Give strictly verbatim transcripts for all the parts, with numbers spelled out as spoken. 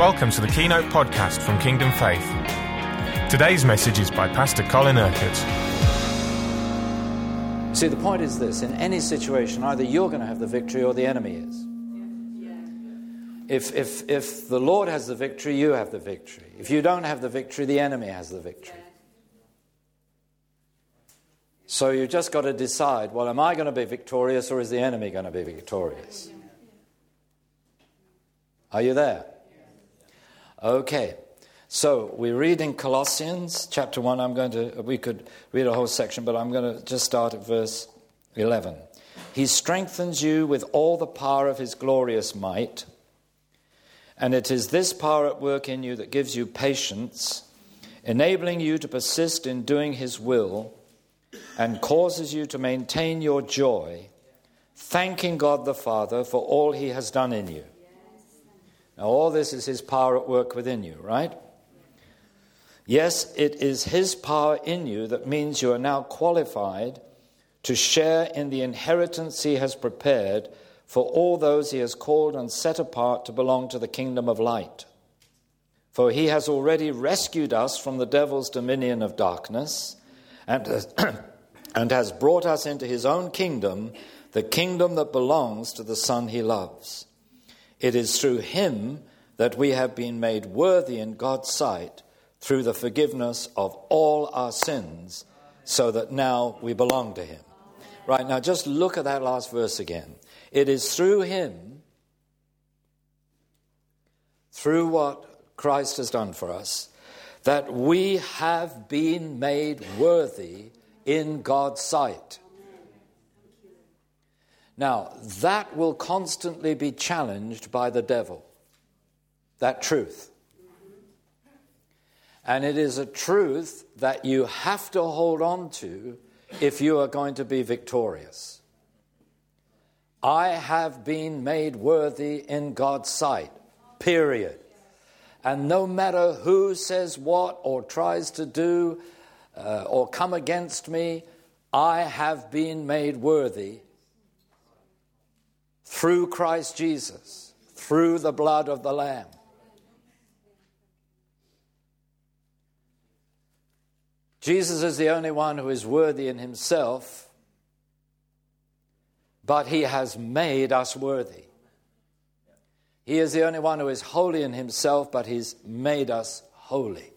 Welcome to the Keynote podcast from Kingdom Faith. Today's message is by Pastor Colin Urquhart. See, the point is this: in any situation, either you're going to have the victory or the enemy is. If, if, if the Lord has the victory, you have the victory. If you don't have the victory, the enemy has the victory. So you've just got to decide, well, am I going to be victorious or is the enemy going to be victorious? Are you there? Okay. So we read in Colossians chapter one. I'm going to, we could read a whole section, but I'm going to just start at verse eleven. He strengthens you with all the power of his glorious might, and it is this power at work in you that gives you patience, enabling you to persist in doing his will, and causes you to maintain your joy, thanking God the Father for all he has done in you. Now, all this is his power at work within you, right? Yes, it is his power in you that means you are now qualified to share in the inheritance he has prepared for all those he has called and set apart to belong to the kingdom of light. For he has already rescued us from the devil's dominion of darkness and has, and has brought us into his own kingdom, the kingdom that belongs to the Son he loves. It is through him that we have been made worthy in God's sight through the forgiveness of all our sins, so that now we belong to him. Right, now just look at that last verse again. It is through him, through what Christ has done for us, that we have been made worthy in God's sight. Now, that will constantly be challenged by the devil, that truth. And it is a truth that you have to hold on to if you are going to be victorious. I have been made worthy in God's sight, period. And no matter who says what or tries to do uh, or come against me, I have been made worthy through Christ Jesus, through the blood of the Lamb. Jesus is the only one who is worthy in himself, but he has made us worthy. He is the only one who is holy in himself, but he's made us holy.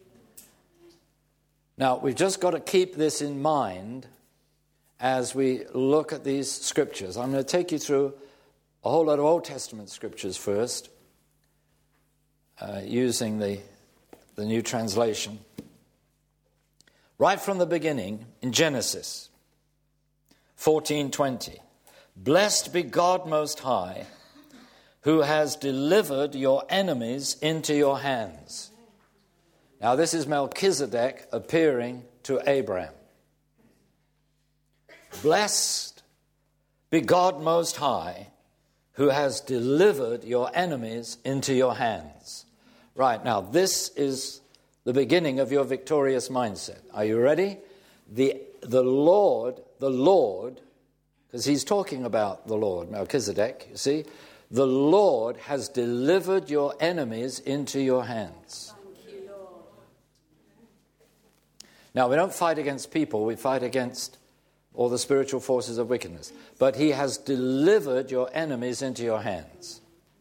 Now, we've just got to keep this in mind as we look at these scriptures. I'm going to take you through a whole lot of Old Testament scriptures first, uh, using the, the New Translation. Right from the beginning, in Genesis fourteen twenty, blessed be God Most High, who has delivered your enemies into your hands. Now this is Melchizedek appearing to Abraham. Blessed be God Most High, who has delivered your enemies into your hands. Right, now this is the beginning of your victorious mindset. Are you ready? The, the Lord, the Lord, because he's talking about the Lord, Melchizedek, you see, the Lord has delivered your enemies into your hands. Thank you, Lord. Now, we don't fight against people, we fight against all the spiritual forces of wickedness. But he has delivered your enemies into your hands.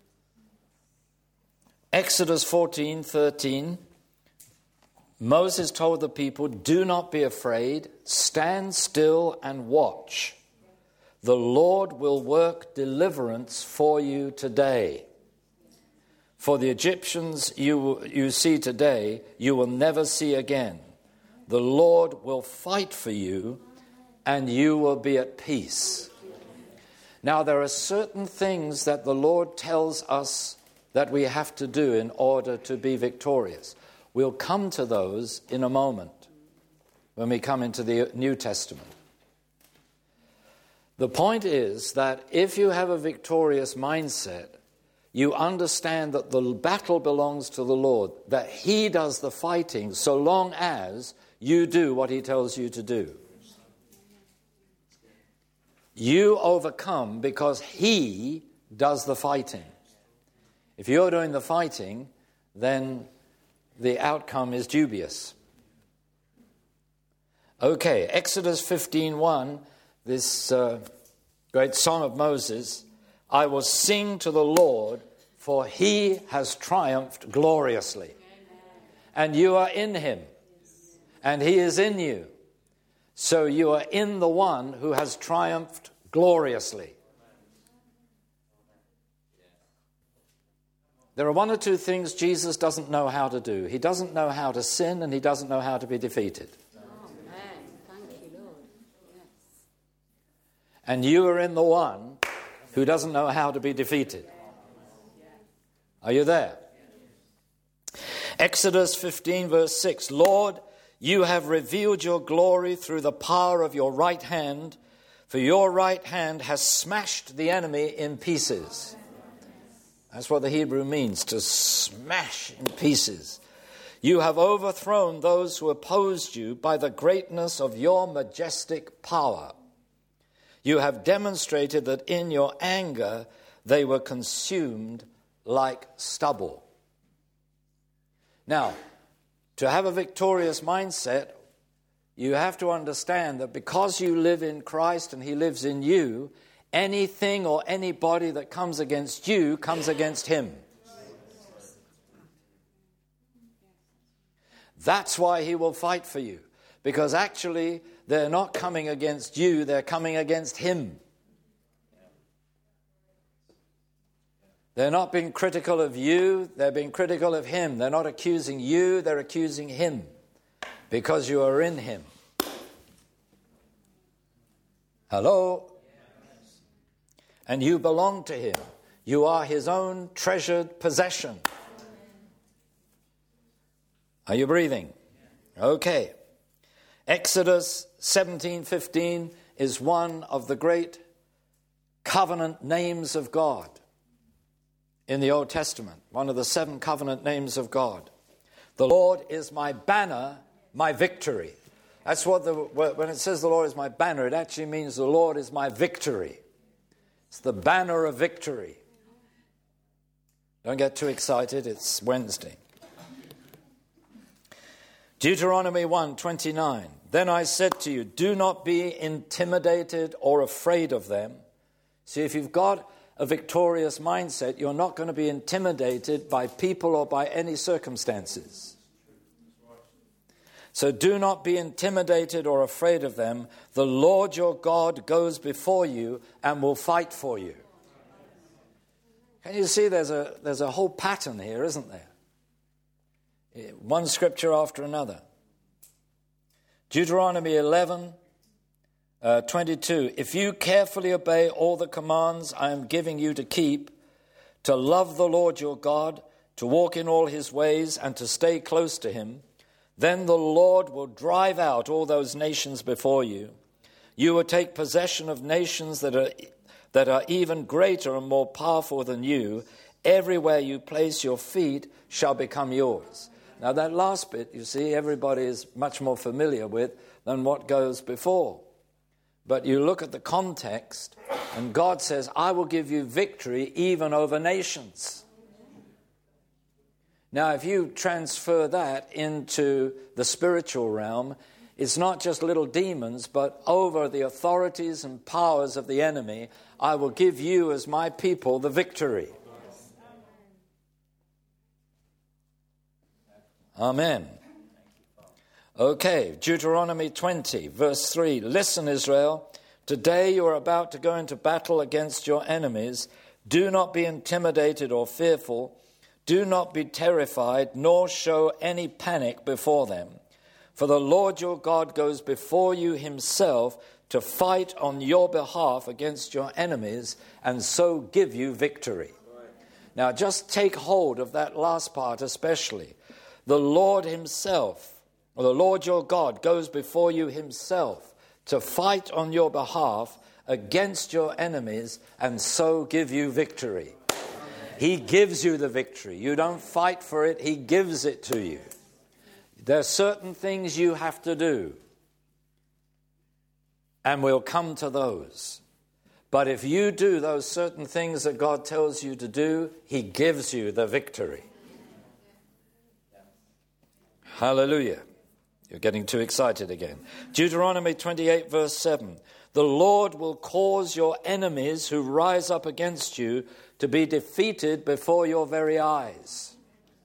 Exodus fourteen thirteen, Moses told the people, do not be afraid, stand still and watch. The Lord will work deliverance for you today. For the Egyptians you, you see today, you will never see again. The Lord will fight for you, and you will be at peace. Now, there are certain things that the Lord tells us that we have to do in order to be victorious. We'll come to those in a moment when we come into the New Testament. The point is that if you have a victorious mindset, you understand that the battle belongs to the Lord, that he does the fighting so long as you do what he tells you to do. You overcome because he does the fighting. If you're doing the fighting, then the outcome is dubious. Okay, Exodus fifteen one, this uh, great song of Moses, I will sing to the Lord, for he has triumphed gloriously. And you are in him, and he is in you. So you are in the one who has triumphed gloriously. There are one or two things Jesus doesn't know how to do. He doesn't know how to sin, and he doesn't know how to be defeated. Amen. Thank you, Lord. Yes. And you are in the one who doesn't know how to be defeated. Are you there? Exodus fifteen verse six, Lord, you have revealed your glory through the power of your right hand, for your right hand has smashed the enemy in pieces. That's what the Hebrew means, to smash in pieces. You have overthrown those who opposed you by the greatness of your majestic power. You have demonstrated that in your anger they were consumed like stubble. Now, to have a victorious mindset, you have to understand that because you live in Christ and he lives in you, anything or anybody that comes against you comes against him. That's why he will fight for you. Because actually, they're not coming against you, they're coming against him. They're not being critical of you, they're being critical of him. They're not accusing you, they're accusing him. Because you are in him. Hello? And you belong to him. You are his own treasured possession. Are you breathing? Okay. Exodus seventeen fifteen is one of the great covenant names of God in the Old Testament. One of the seven covenant names of God. The Lord is my banner, my victory. That's what the, when it says the Lord is my banner, it actually means the Lord is my victory. It's the banner of victory. Don't get too excited, it's Wednesday. Deuteronomy one twenty-nine. Then I said to you, do not be intimidated or afraid of them. See, if you've got a victorious mindset, you're not going to be intimidated by people or by any circumstances. So do not be intimidated or afraid of them. The Lord your God goes before you and will fight for you. Can you see there's a, there's a whole pattern here, isn't there? One scripture after another. Deuteronomy eleven, uh, twenty-two. If you carefully obey all the commands I am giving you to keep, to love the Lord your God, to walk in all his ways, and to stay close to him, then the Lord will drive out all those nations before you. You will take possession of nations that are that are even greater and more powerful than you. Everywhere you place your feet shall become yours. Now that last bit, you see, everybody is much more familiar with than what goes before. But you look at the context, and God says, I will give you victory even over nations. Now, if you transfer that into the spiritual realm, it's not just little demons, but over the authorities and powers of the enemy, I will give you as my people the victory. Amen. Okay, Deuteronomy twenty, verse three. Listen, Israel, today you are about to go into battle against your enemies. Do not be intimidated or fearful. Do not be terrified, nor show any panic before them. For the Lord your God goes before you himself to fight on your behalf against your enemies and so give you victory. Now just take hold of that last part especially. The Lord himself, or the Lord your God, goes before you himself to fight on your behalf against your enemies and so give you victory. He gives you the victory. You don't fight for it, he gives it to you. There are certain things you have to do, and we'll come to those. But if you do those certain things that God tells you to do, he gives you the victory. Hallelujah. You're getting too excited again. Deuteronomy twenty-eight verse seven. The Lord will cause your enemies who rise up against you to be defeated before your very eyes.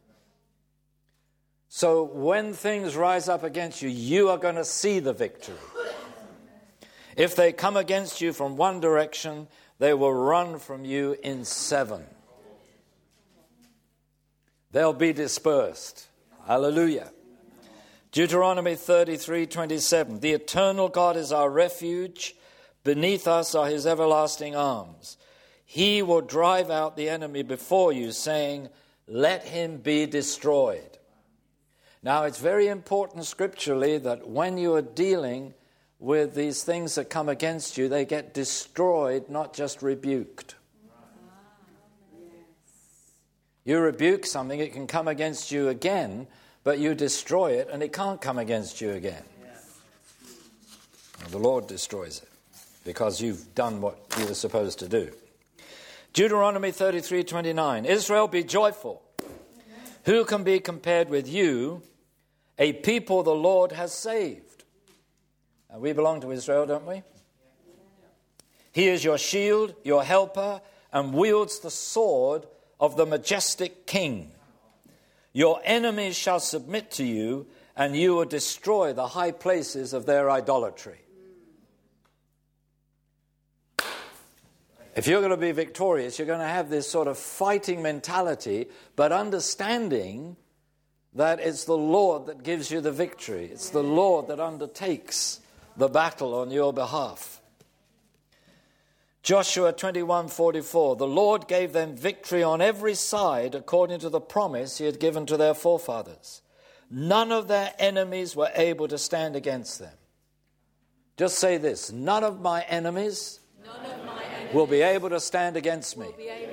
So when things rise up against you, you are going to see the victory. If they come against you from one direction, they will run from you in seven. They'll be dispersed. Hallelujah. Deuteronomy thirty-three twenty-seven. The eternal God is our refuge. Beneath us are his everlasting arms. He will drive out the enemy before you, saying, let him be destroyed. Now, it's very important scripturally that when you are dealing with these things that come against you, they get destroyed, not just rebuked. You rebuke something, it can come against you again, but you destroy it and it can't come against you again. And the Lord destroys it because you've done what you were supposed to do. Deuteronomy thirty-three twenty-nine. Israel, be joyful. Who can be compared with you, a people the Lord has saved? And we belong to Israel, don't we? He is your shield, your helper, and wields the sword of the majestic king. Your enemies shall submit to you, and you will destroy the high places of their idolatry. If you're going to be victorious, you're going to have this sort of fighting mentality, but understanding that it's the Lord that gives you the victory. It's the Lord that undertakes the battle on your behalf. Joshua twenty-one forty-four. The Lord gave them victory on every side according to the promise he had given to their forefathers. None of their enemies were able to stand against them. Just say this: none of my enemies, none of my enemies will be able to stand against me.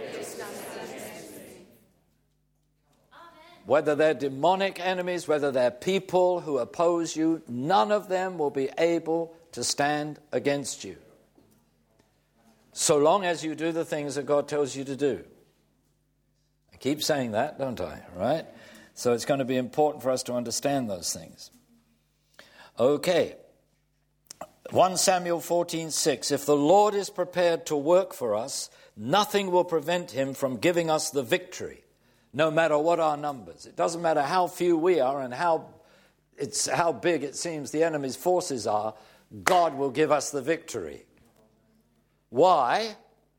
Whether they're demonic enemies, whether they're people who oppose you, none of them will be able to stand against you. So long as you do the things that God tells you to do. I keep saying that, don't I? Right? So it's going to be important for us to understand those things. Okay. First Samuel fourteen six. If the Lord is prepared to work for us, nothing will prevent him from giving us the victory. No matter what our numbers. It doesn't matter how few we are and how it's how big it seems the enemy's forces are, God will give us the victory. Why?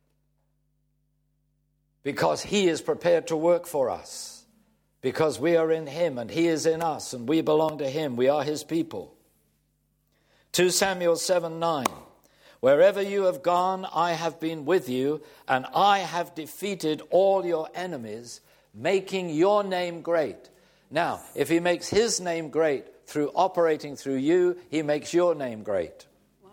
Because he is prepared to work for us. Because we are in him and he is in us and we belong to him. We are his people. Second Samuel seven nine. Wherever you have gone, I have been with you, and I have defeated all your enemies, making your name great. Now, if he makes his name great through operating through you, he makes your name great. Wow.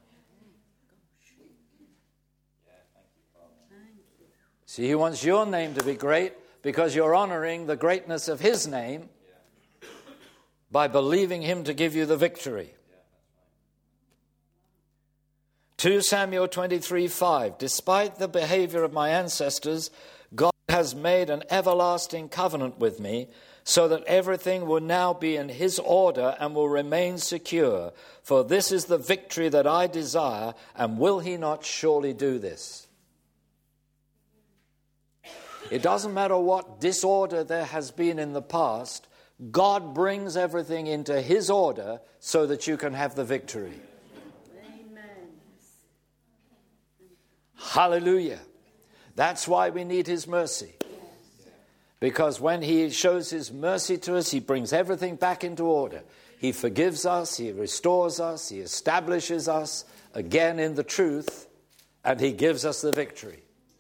See, he wants your name to be great because you're honoring the greatness of his name by believing him to give you the victory. Second Samuel twenty-three five. Despite the behavior of my ancestors, God has made an everlasting covenant with me, so that everything will now be in his order and will remain secure. For this is the victory that I desire, and will he not surely do this? It doesn't matter what disorder there has been in the past, God brings everything into his order so that you can have the victory. Amen. Hallelujah. That's why we need his mercy. Because when he shows his mercy to us, he brings everything back into order. He forgives us, he restores us, he establishes us again in the truth, and he gives us the victory.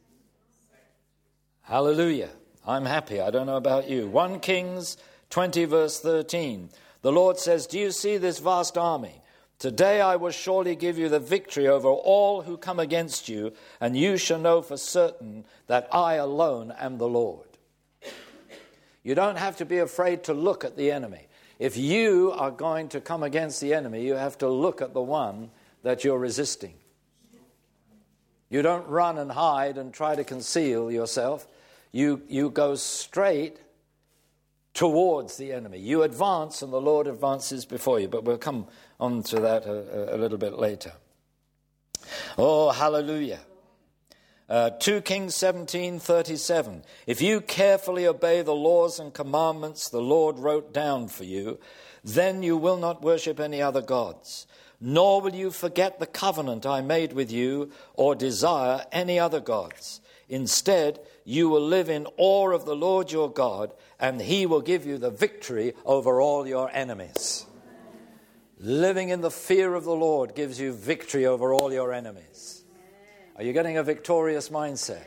Hallelujah. I'm happy. I don't know about you. First Kings twenty verse thirteen. The Lord says, do you see this vast army? Today I will surely give you the victory over all who come against you, and you shall know for certain that I alone am the Lord. You don't have to be afraid to look at the enemy. If you are going to come against the enemy, you have to look at the one that you're resisting. You don't run and hide and try to conceal yourself. You, you go straight towards the enemy. You advance and the Lord advances before you. But we'll come on to that a, a little bit later. Oh, hallelujah. Uh, Second Kings seventeen thirty-seven. If you carefully obey the laws and commandments the Lord wrote down for you, then you will not worship any other gods, nor will you forget the covenant I made with you or desire any other gods. Instead, you will live in awe of the Lord your God, and he will give you the victory over all your enemies. Living in the fear of the Lord gives you victory over all your enemies. Are you getting a victorious mindset?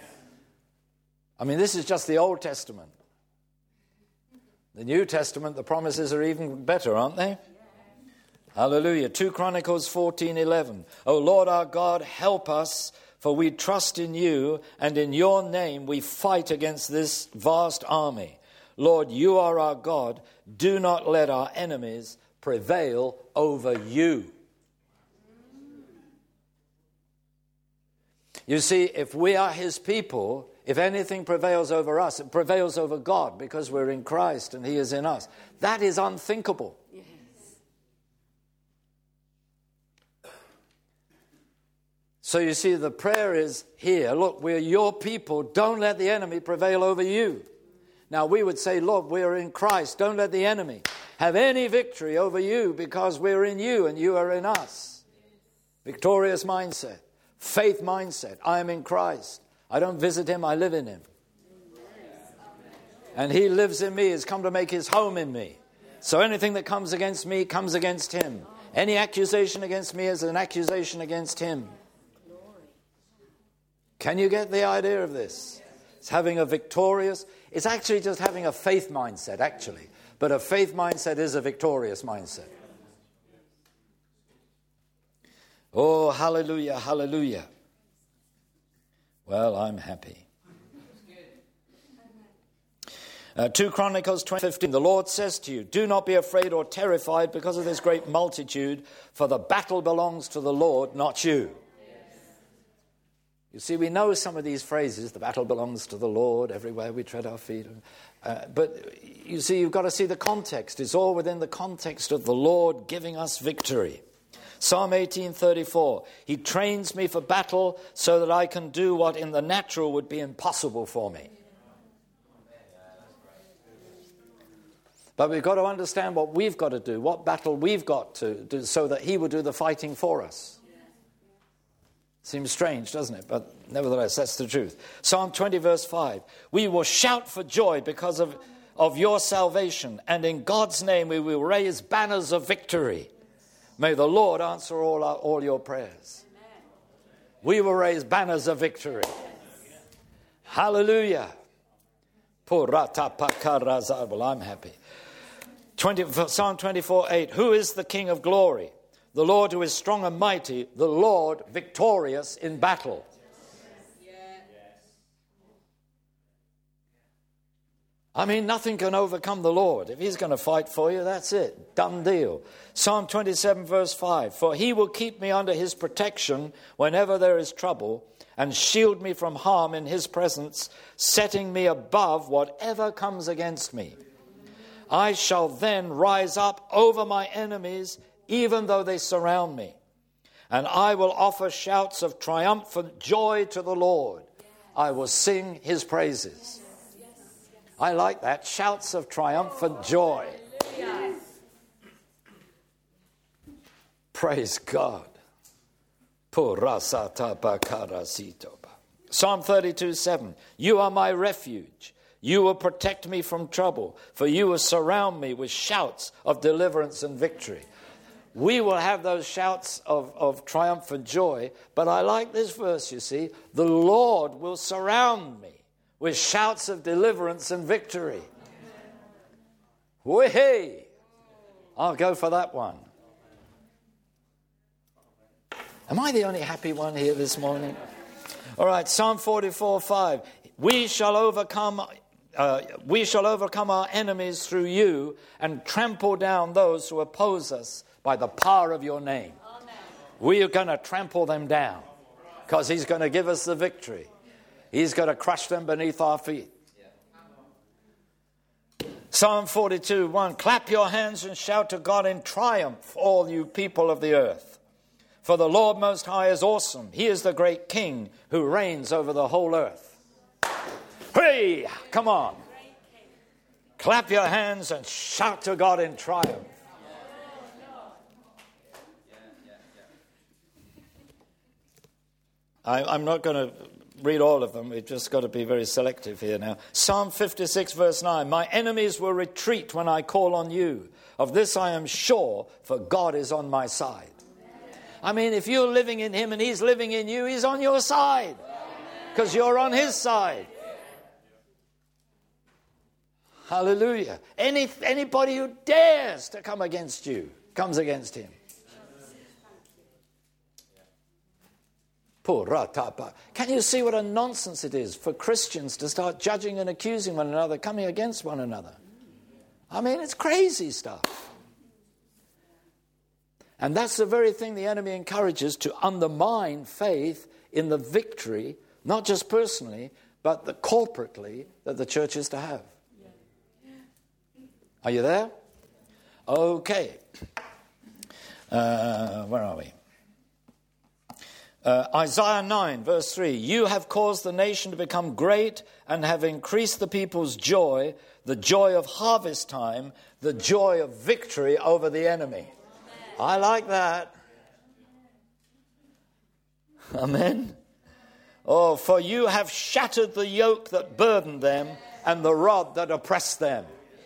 I mean, this is just the Old Testament. The New Testament, the promises are even better, aren't they? Hallelujah. Second Chronicles fourteen eleven. O Lord our God, help us, for we trust in you, and in your name we fight against this vast army. Lord, you are our God. Do not let our enemies prevail over you. You see, if we are his people, if anything prevails over us, it prevails over God because we're in Christ and he is in us. That is unthinkable. Yes. So you see, the prayer is here, look, we're your people, don't let the enemy prevail over you. Now we would say, Lord, we're in Christ, don't let the enemy have any victory over you because we're in you and you are in us. Victorious mindset. Faith mindset. I am in Christ. I don't visit him, I live in him. And he lives in me, has come to make his home in me. So anything that comes against me comes against him. Any accusation against me is an accusation against him. Can you get the idea of this? It's having a victorious, it's actually just having a faith mindset, actually. But a faith mindset is a victorious mindset. Oh, hallelujah, hallelujah. Well, I'm happy. Uh, Second Chronicles twenty fifteen. The Lord says to you, do not be afraid or terrified because of this great multitude, for the battle belongs to the Lord, not you. You see, we know some of these phrases, the battle belongs to the Lord, everywhere we tread our feet. Uh, but you see, you've got to see the context. It's all within the context of the Lord giving us victory. Psalm eighteen thirty-four, he trains me for battle so that I can do what in the natural would be impossible for me. But we've got to understand what we've got to do, what battle we've got to do so that he will do the fighting for us. Seems strange, doesn't it? But nevertheless, that's the truth. Psalm twenty verse five, we will shout for joy because of, of your salvation, and in God's name we will raise banners of victory. May the Lord answer all our, all your prayers. Amen. We will raise banners of victory. Yes. Hallelujah. Well, I'm happy. twenty, Psalm twenty-four eight. Who is the King of glory? The Lord who is strong and mighty, the Lord victorious in battle. I mean, nothing can overcome the Lord. If he's going to fight for you, that's it. Done deal. Psalm twenty-seven verse five. For he will keep me under his protection whenever there is trouble, and shield me from harm in his presence, setting me above whatever comes against me. I shall then rise up over my enemies, even though they surround me. And I will offer shouts of triumphant joy to the Lord. I will sing his praises. I like that. Shouts of triumphant joy. Praise God. Psalm thirty-two seven. You are my refuge. You will protect me from trouble, for you will surround me with shouts of deliverance and victory. We will have those shouts of, of triumphant joy, but I like this verse, you see. The Lord will surround me with shouts of deliverance and victory. Whee! I'll go for that one. Am I the only happy one here this morning? All right, Psalm forty-four five. We shall overcome, uh, we shall overcome our enemies through you and trample down those who oppose us by the power of your name. Amen. We are going to trample them down. because he's going to give us the victory. He's going to crush them beneath our feet. Psalm forty-two, one. Clap your hands and shout to God in triumph, all you people of the earth. For the Lord Most High is awesome. He is the great King who reigns over the whole earth. Hey, come on. Clap your hands and shout to God in triumph. I, I'm not going to read all of them. We've just got to be very selective here now. Psalm fifty-six, verse nine. My enemies will retreat when I call on you. Of this I am sure, for God is on my side. I mean, if you're living in him and he's living in you, he's on your side. Because you're on his side. Hallelujah. Any, anybody who dares to come against you comes against him. Can you see what a nonsense it is for Christians to start judging and accusing one another, coming against one another? I mean, it's crazy stuff. And that's the very thing the enemy encourages, to undermine faith in the victory, not just personally, but the corporately that the church is to have. Are you there? Okay. Uh, where are we? Uh, Isaiah nine, verse three. You have caused the nation to become great and have increased the people's joy, the joy of harvest time, the joy of victory over the enemy. I like that. Amen. Oh, for you have shattered the yoke that burdened them and the rod that oppressed them.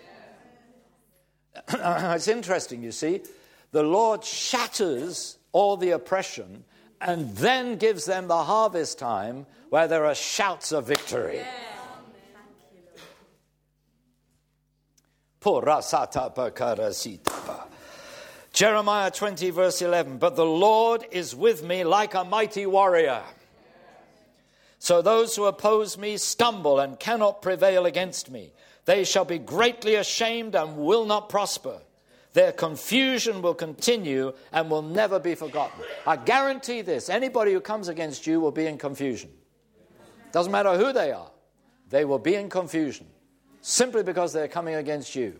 It's interesting, you see. The Lord shatters all the oppression and then gives them the harvest time where there are shouts of victory. Jeremiah twenty, verse eleven. But the Lord is with me like a mighty warrior. So those who oppose me stumble and cannot prevail against me. They shall be greatly ashamed and will not prosper. Their confusion will continue and will never be forgotten. I guarantee this. Anybody who comes against you will be in confusion. Doesn't matter who they are. They will be in confusion. Simply because they're coming against you.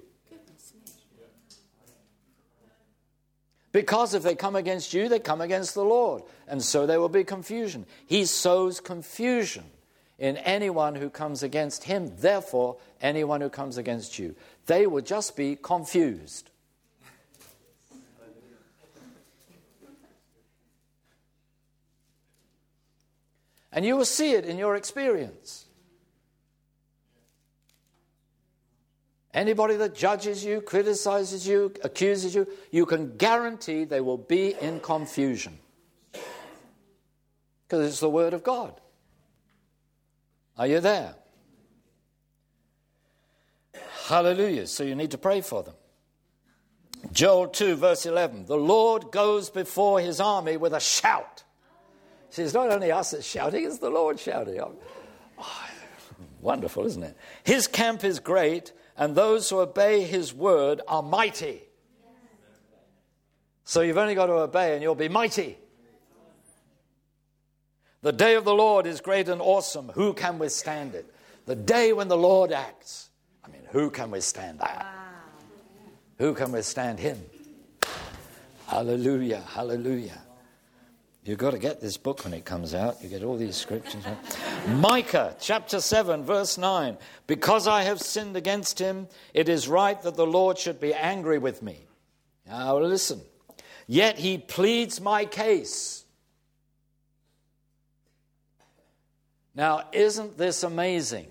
Because if they come against you, they come against the Lord. And so there will be confusion. He sows confusion in anyone who comes against him. Therefore, anyone who comes against you. They will just be confused. And you will see it in your experience. Anybody that judges you, criticizes you, accuses you, you can guarantee they will be in confusion. Because it's the Word of God. Are you there? Hallelujah. So you need to pray for them. Joel two, verse eleven. The Lord goes before his army with a shout. See, it's not only us that's shouting, it's the Lord shouting. Oh, wonderful, isn't it? His camp is great, and those who obey his word are mighty. So you've only got to obey and you'll be mighty. The day of the Lord is great and awesome. Who can withstand it? The day when the Lord acts. I mean, who can withstand that? Who can withstand him? Hallelujah, hallelujah. You've got to get this book when it comes out. You get all these scriptures. Micah chapter seven, verse nine. Because I have sinned against him, it is right that the Lord should be angry with me. Now listen. Yet he pleads my case. Now, isn't this amazing?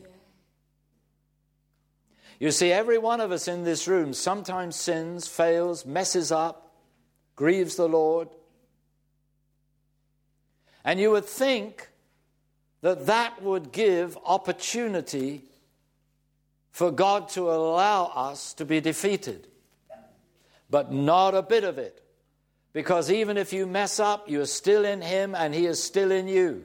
You see, every one of us in this room sometimes sins, fails, messes up, grieves the Lord. And you would think that that would give opportunity for God to allow us to be defeated. But not a bit of it. Because even if you mess up, you're still in him and he is still in you.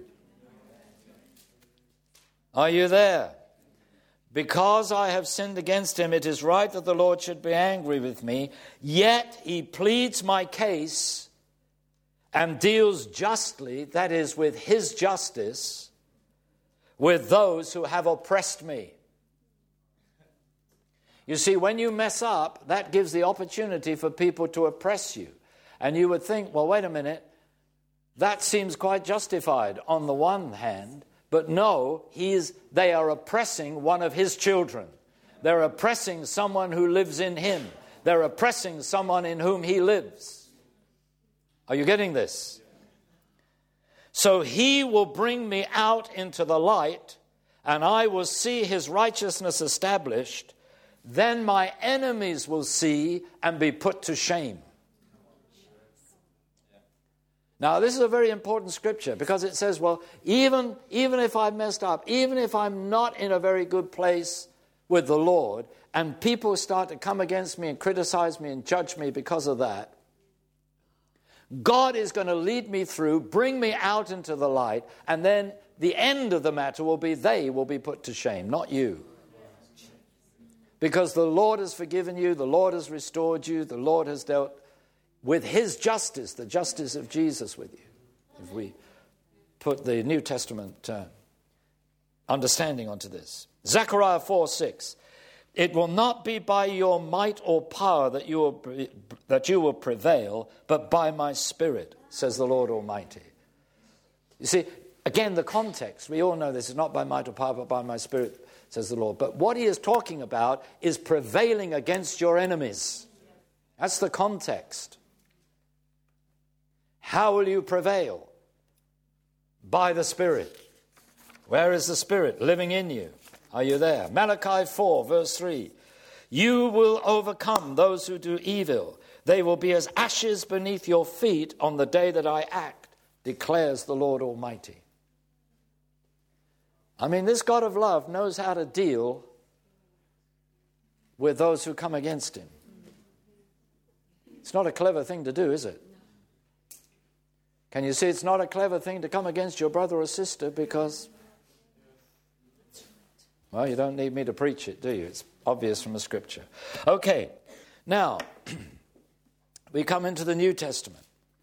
Are you there? Because I have sinned against him, it is right that the Lord should be angry with me. Yet he pleads my case and deals justly, that is, with his justice, with those who have oppressed me. You see, when you mess up, that gives the opportunity for people to oppress you. And you would think, well, wait a minute, that seems quite justified on the one hand, but no, he is, they are oppressing one of his children. They're oppressing someone who lives in him. They're oppressing someone in whom he lives. Are you getting this? So he will bring me out into the light, and I will see his righteousness established. Then my enemies will see and be put to shame. Now, this is a very important scripture because it says, well, even, even if I've messed up, even if I'm not in a very good place with the Lord, and people start to come against me and criticize me and judge me because of that, God is going to lead me through, bring me out into the light, and then the end of the matter will be they will be put to shame, not you. Because the Lord has forgiven you, the Lord has restored you, the Lord has dealt with his justice, the justice of Jesus with you. If we put the New Testament uh, understanding onto this. Zechariah four six. It will not be by your might or power that you will, that you will prevail, but by my Spirit, says the Lord Almighty. You see, again, the context, we all know this is not by might or power, but by my Spirit, says the Lord. But what he is talking about is prevailing against your enemies. That's the context. How will you prevail? By the Spirit. Where is the Spirit? Living in you. Are you there? Malachi four, verse three. You will overcome those who do evil. They will be as ashes beneath your feet on the day that I act, declares the Lord Almighty. I mean, this God of love knows how to deal with those who come against him. It's not a clever thing to do, is it? Can you see it's not a clever thing to come against your brother or sister because, well, you don't need me to preach it, do you? It's obvious from the scripture. Okay, now, we come into the New Testament.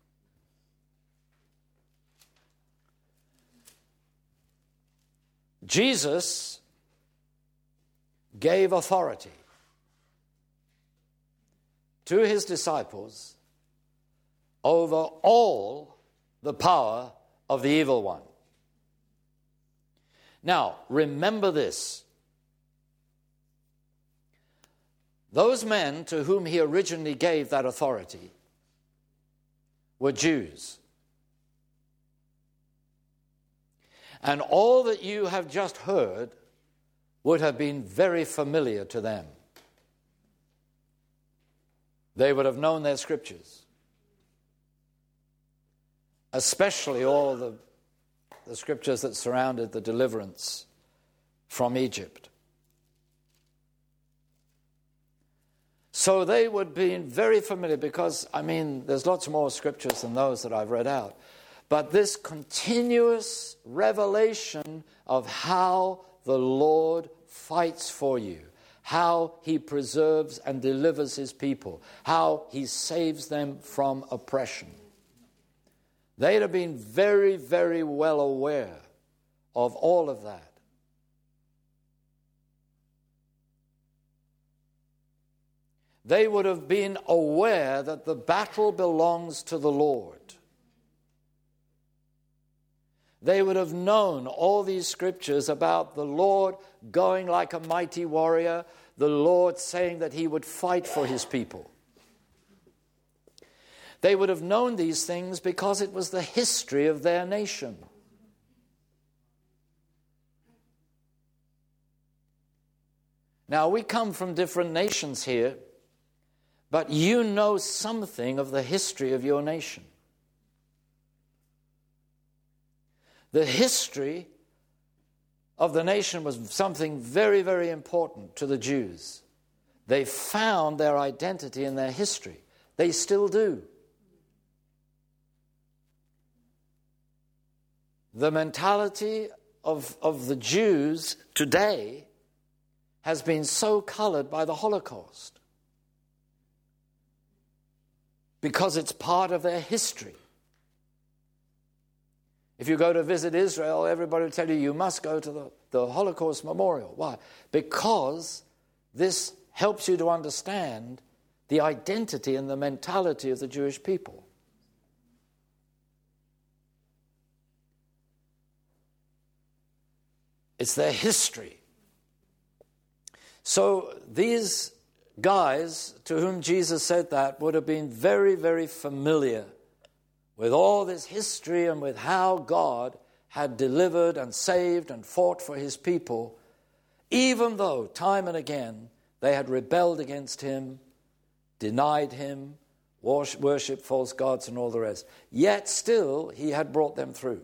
Jesus gave authority to his disciples over all the power of the evil one. Now, remember this. Those men to whom he originally gave that authority were Jews. And all that you have just heard would have been very familiar to them. They would have known their scriptures. Especially all the, the scriptures that surrounded the deliverance from Egypt. So they would be very familiar because, I mean, there's lots more scriptures than those that I've read out. But this continuous revelation of how the Lord fights for you, how he preserves and delivers his people, how he saves them from oppression. They'd have been very, very well aware of all of that. They would have been aware that the battle belongs to the Lord. They would have known all these scriptures about the Lord going like a mighty warrior, the Lord saying that he would fight for his people. They would have known these things because it was the history of their nation. Now, we come from different nations here, but you know something of the history of your nation. The history of the nation was something very, very important to the Jews. They found their identity in their history. They still do. The mentality of, of the Jews today has been so colored by the Holocaust because it's part of their history. If you go to visit Israel, everybody will tell you you must go to the, the Holocaust Memorial. Why? Because this helps you to understand the identity and the mentality of the Jewish people. It's their history. So these guys to whom Jesus said that would have been very, very familiar with all this history and with how God had delivered and saved and fought for his people, even though time and again they had rebelled against him, denied him, worshipped false gods and all the rest. Yet still he had brought them through.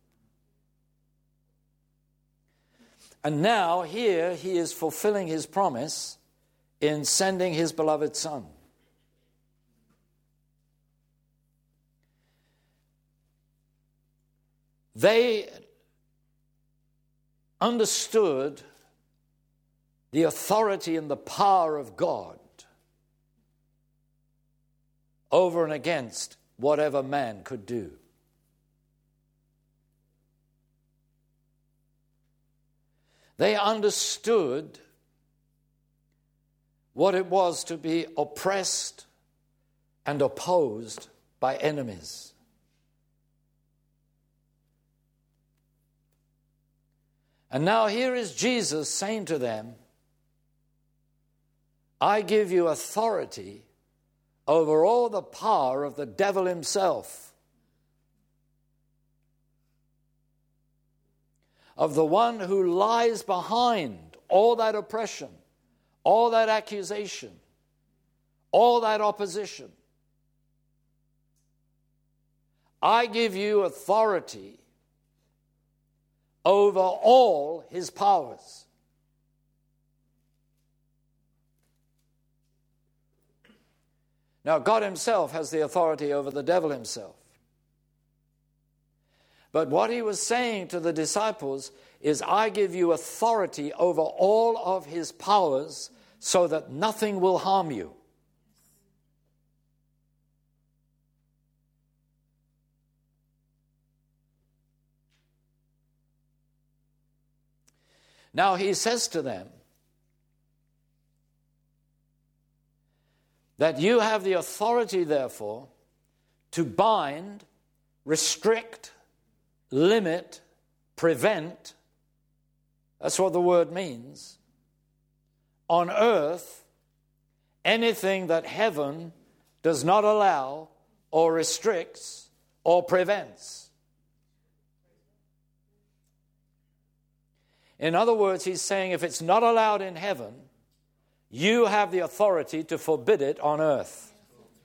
And now here he is fulfilling his promise in sending his beloved Son. They understood the authority and the power of God over and against whatever man could do. They understood what it was to be oppressed and opposed by enemies. And now here is Jesus saying to them, I give you authority over all the power of the devil himself, of the one who lies behind all that oppression, all that accusation, all that opposition. I give you authority over all his powers. Now, God himself has the authority over the devil himself. But what he was saying to the disciples is, I give you authority over all of his powers so that nothing will harm you. Now he says to them that you have the authority, therefore, to bind, restrict, limit, prevent, that's what the word means, on earth, anything that heaven does not allow or restricts or prevents. In other words, he's saying if it's not allowed in heaven, you have the authority to forbid it on earth.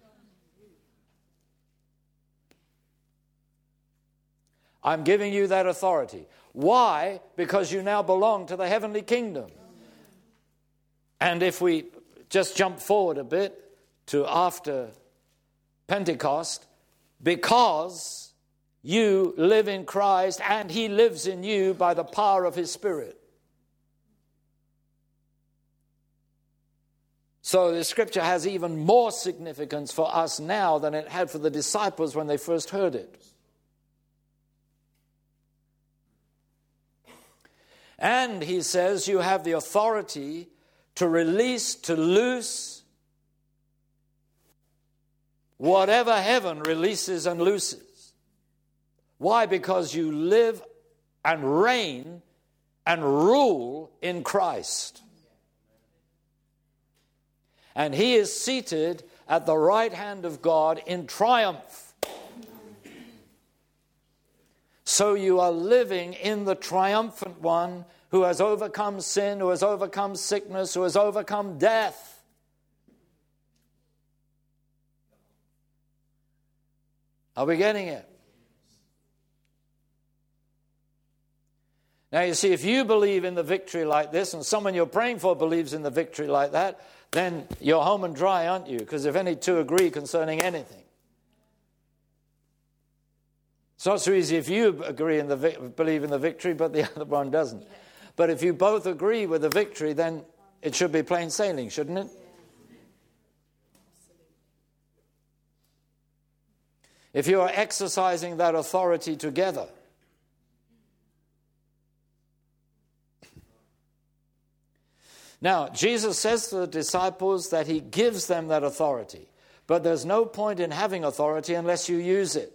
I'm giving you that authority. Why? Because you now belong to the heavenly kingdom. And if we just jump forward a bit to after Pentecost, because you live in Christ and he lives in you by the power of his Spirit. So the scripture has even more significance for us now than it had for the disciples when they first heard it. And he says you have the authority to release, to loose whatever heaven releases and looses. Why? Because you live and reign and rule in Christ. And he is seated at the right hand of God in triumph. So you are living in the triumphant one who has overcome sin, who has overcome sickness, who has overcome death. Are we getting it? Now you see, if you believe in the victory like this, and someone you're praying for believes in the victory like that, then you're home and dry, aren't you? Because if any two agree concerning anything. It's not so easy if you agree in the believe in the victory, but the other one doesn't. But if you both agree with the victory, then it should be plain sailing, shouldn't it? If you are exercising that authority together, Now, Jesus says to the disciples that he gives them that authority, but there's no point in having authority unless you use it.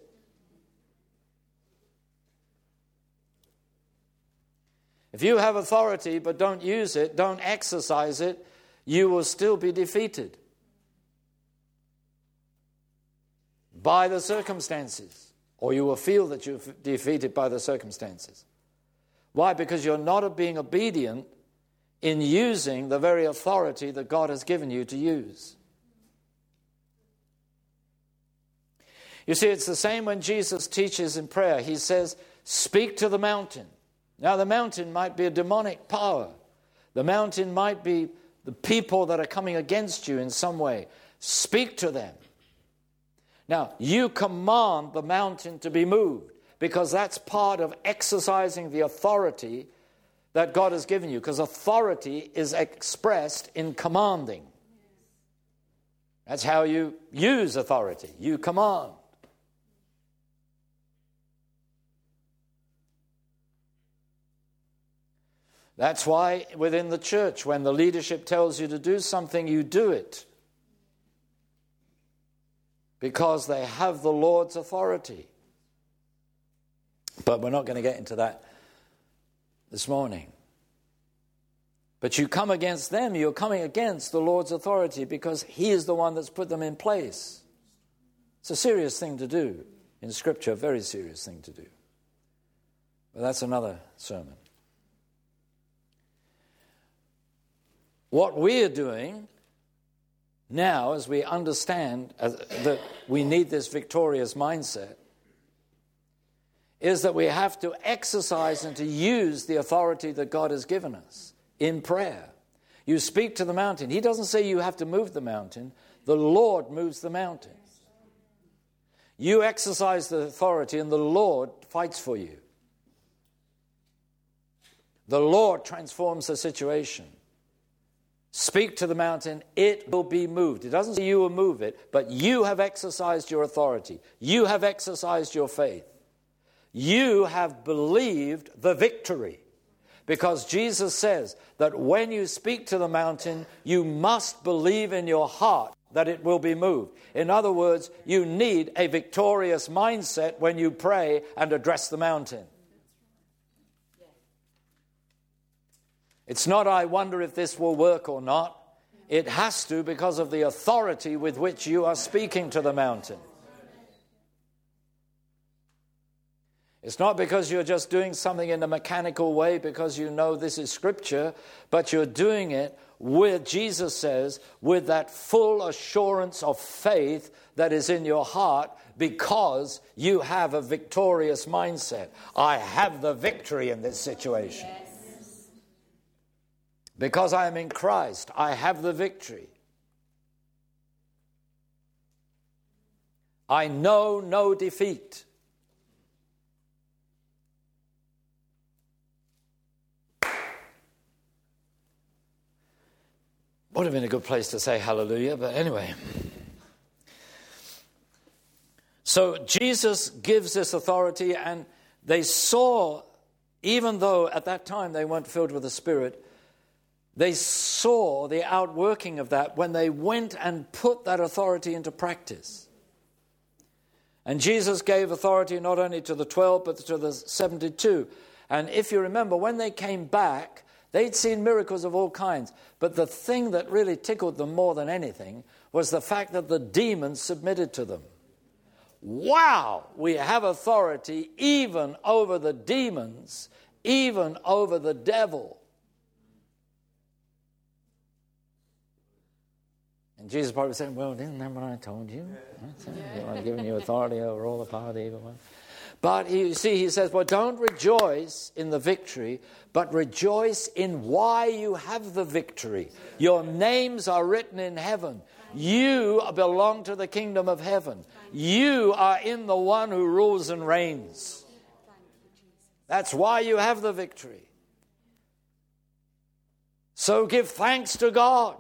If you have authority but don't use it, don't exercise it, you will still be defeated by the circumstances, or you will feel that you're defeated by the circumstances. Why? Because you're not being obedient in using the very authority that God has given you to use. You see, it's the same when Jesus teaches in prayer. He says, speak to the mountain. Now, the mountain might be a demonic power. The mountain might be the people that are coming against you in some way. Speak to them. Now, you command the mountain to be moved, because that's part of exercising the authority that God has given you, because authority is expressed in commanding. That's how you use authority. You command. That's why within the church, when the leadership tells you to do something, you do it. Because they have the Lord's authority. But we're not going to get into that this morning. But you come against them, you're coming against the Lord's authority, because he is the one that's put them in place. It's a serious thing to do in Scripture, a very serious thing to do. But that's another sermon. What we are doing now, as we understand that we need this victorious mindset, is that we have to exercise and to use the authority that God has given us in prayer. You speak to the mountain. He doesn't say you have to move the mountain. The Lord moves the mountain. You exercise the authority and the Lord fights for you. The Lord transforms the situation. Speak to the mountain, it will be moved. It doesn't say you will move it, but you have exercised your authority. You have exercised your faith. You have believed the victory. Because Jesus says that when you speak to the mountain, you must believe in your heart that it will be moved. In other words, you need a victorious mindset when you pray and address the mountain. It's not, I wonder if this will work or not. It has to, because of the authority with which you are speaking to the mountain. It's not because you're just doing something in a mechanical way because you know this is Scripture, but you're doing it with, Jesus says, with that full assurance of faith that is in your heart, because you have a victorious mindset. I have the victory in this situation. Yes. Because I am in Christ, I have the victory. I know no defeat. Would have been a good place to say hallelujah, but anyway. So Jesus gives this authority, and they saw, even though at that time they weren't filled with the Spirit, they saw the outworking of that when they went and put that authority into practice. And Jesus gave authority not only to the twelve, but to the seventy-two. And if you remember, when they came back, they'd seen miracles of all kinds. But the thing that really tickled them more than anything was the fact that the demons submitted to them. Wow! We have authority even over the demons, even over the devil. And Jesus probably said, well, isn't that what I told you? I've given you authority over all the power of the evil one. But you see, he says, well, don't rejoice in the victory, but rejoice in why you have the victory. Your names are written in heaven. You belong to the kingdom of heaven. You are in the one who rules and reigns. That's why you have the victory. So give thanks to God.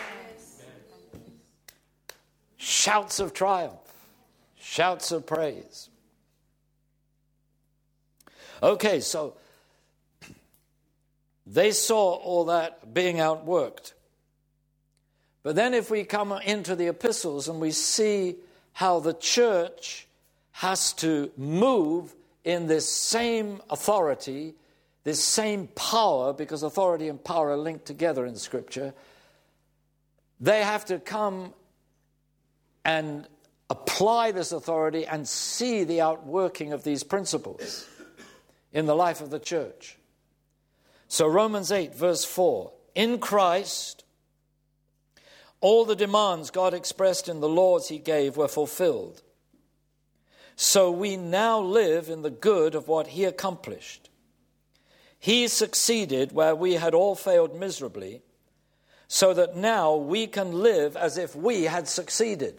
Shouts of triumph, shouts of praise. Okay, so They saw all that being outworked. But then if we come into the epistles and we see how the church has to move in this same authority, this same power, because authority and power are linked together in Scripture, they have to come and apply this authority and see the outworking of these principles in the life of the church. So Romans eight, verse four, in Christ, all the demands God expressed in the laws he gave were fulfilled. So we now live in the good of what he accomplished. He succeeded where we had all failed miserably, so that now we can live as if we had succeeded.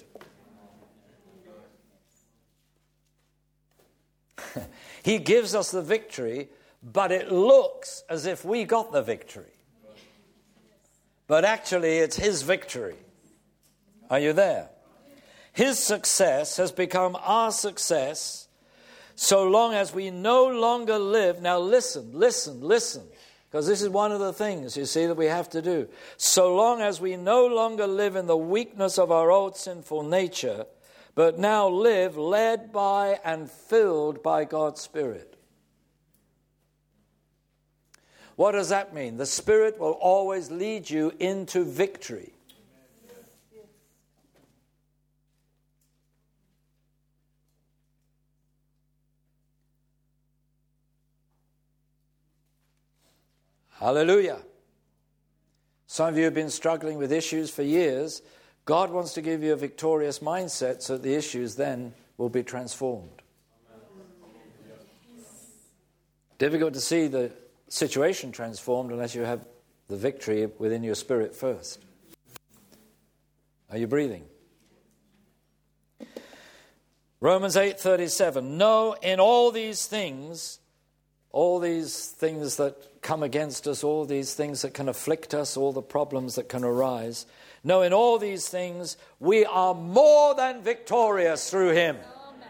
He gives us the victory, but it looks as if we got the victory. But actually, it's his victory. Are you there? His success has become our success so long as we no longer live. Now listen, listen, listen, because this is one of the things, you see, that we have to do. So long as we no longer live in the weakness of our old sinful nature, but now live led by and filled by God's Spirit. What does that mean? The Spirit will always lead you into victory. Hallelujah. Some of you have been struggling with issues for years. God wants to give you a victorious mindset so that the issues then will be transformed. Difficult to see the situation transformed unless you have the victory within your spirit first. Are you breathing? Romans eight thirty-seven. No, in all these things, all these things that come against us, all these things that can afflict us, all the problems that can arise, no, in all these things, we are more than victorious through him.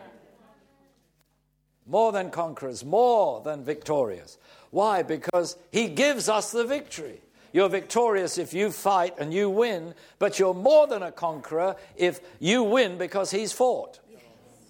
More than conquerors, more than victorious. Why? Because he gives us the victory. You're victorious if you fight and you win, but you're more than a conqueror if you win because he's fought. Yes.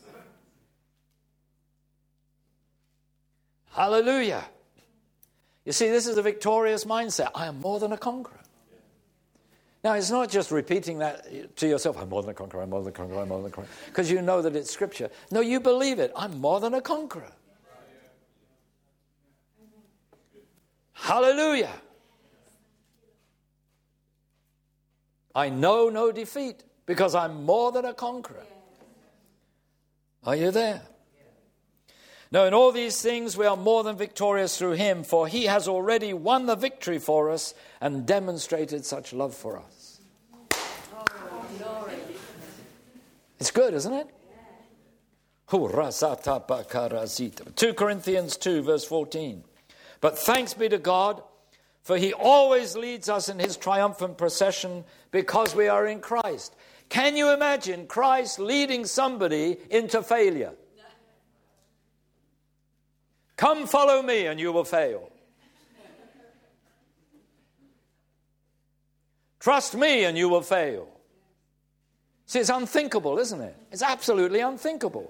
Hallelujah. You see, this is a victorious mindset. I am more than a conqueror. Now, it's not just repeating that to yourself, I'm more than a conqueror, I'm more than a conqueror, I'm more than a conqueror, because you know that it's Scripture. No, you believe it. I'm more than a conqueror. Hallelujah. I know no defeat because I'm more than a conqueror. Are you there? No, in all these things we are more than victorious through him, for he has already won the victory for us and demonstrated such love for us. It's good, isn't it? Second Corinthians two, verse fourteen. But thanks be to God, for he always leads us in his triumphant procession because we are in Christ. Can you imagine Christ leading somebody into failure? Come follow me and you will fail. Trust me and you will fail. See, it's unthinkable, isn't it? It's absolutely unthinkable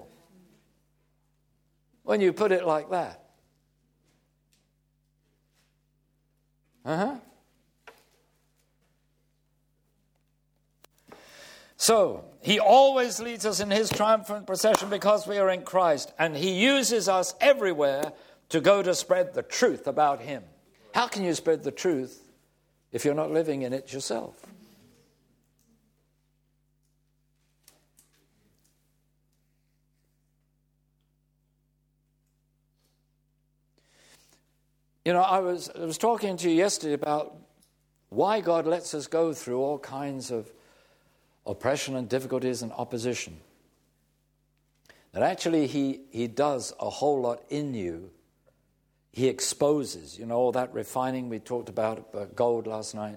when you put it like that. Uh-huh. So, he always leads us in his triumphant procession because we are in Christ, and he uses us everywhere to go to spread the truth about him. How can you spread the truth if you're not living in it yourself? You know, I was I was talking to you yesterday about why God lets us go through all kinds of oppression and difficulties and opposition. That actually he, he does a whole lot in you. He exposes, you know, all that refining we talked about, about gold last night.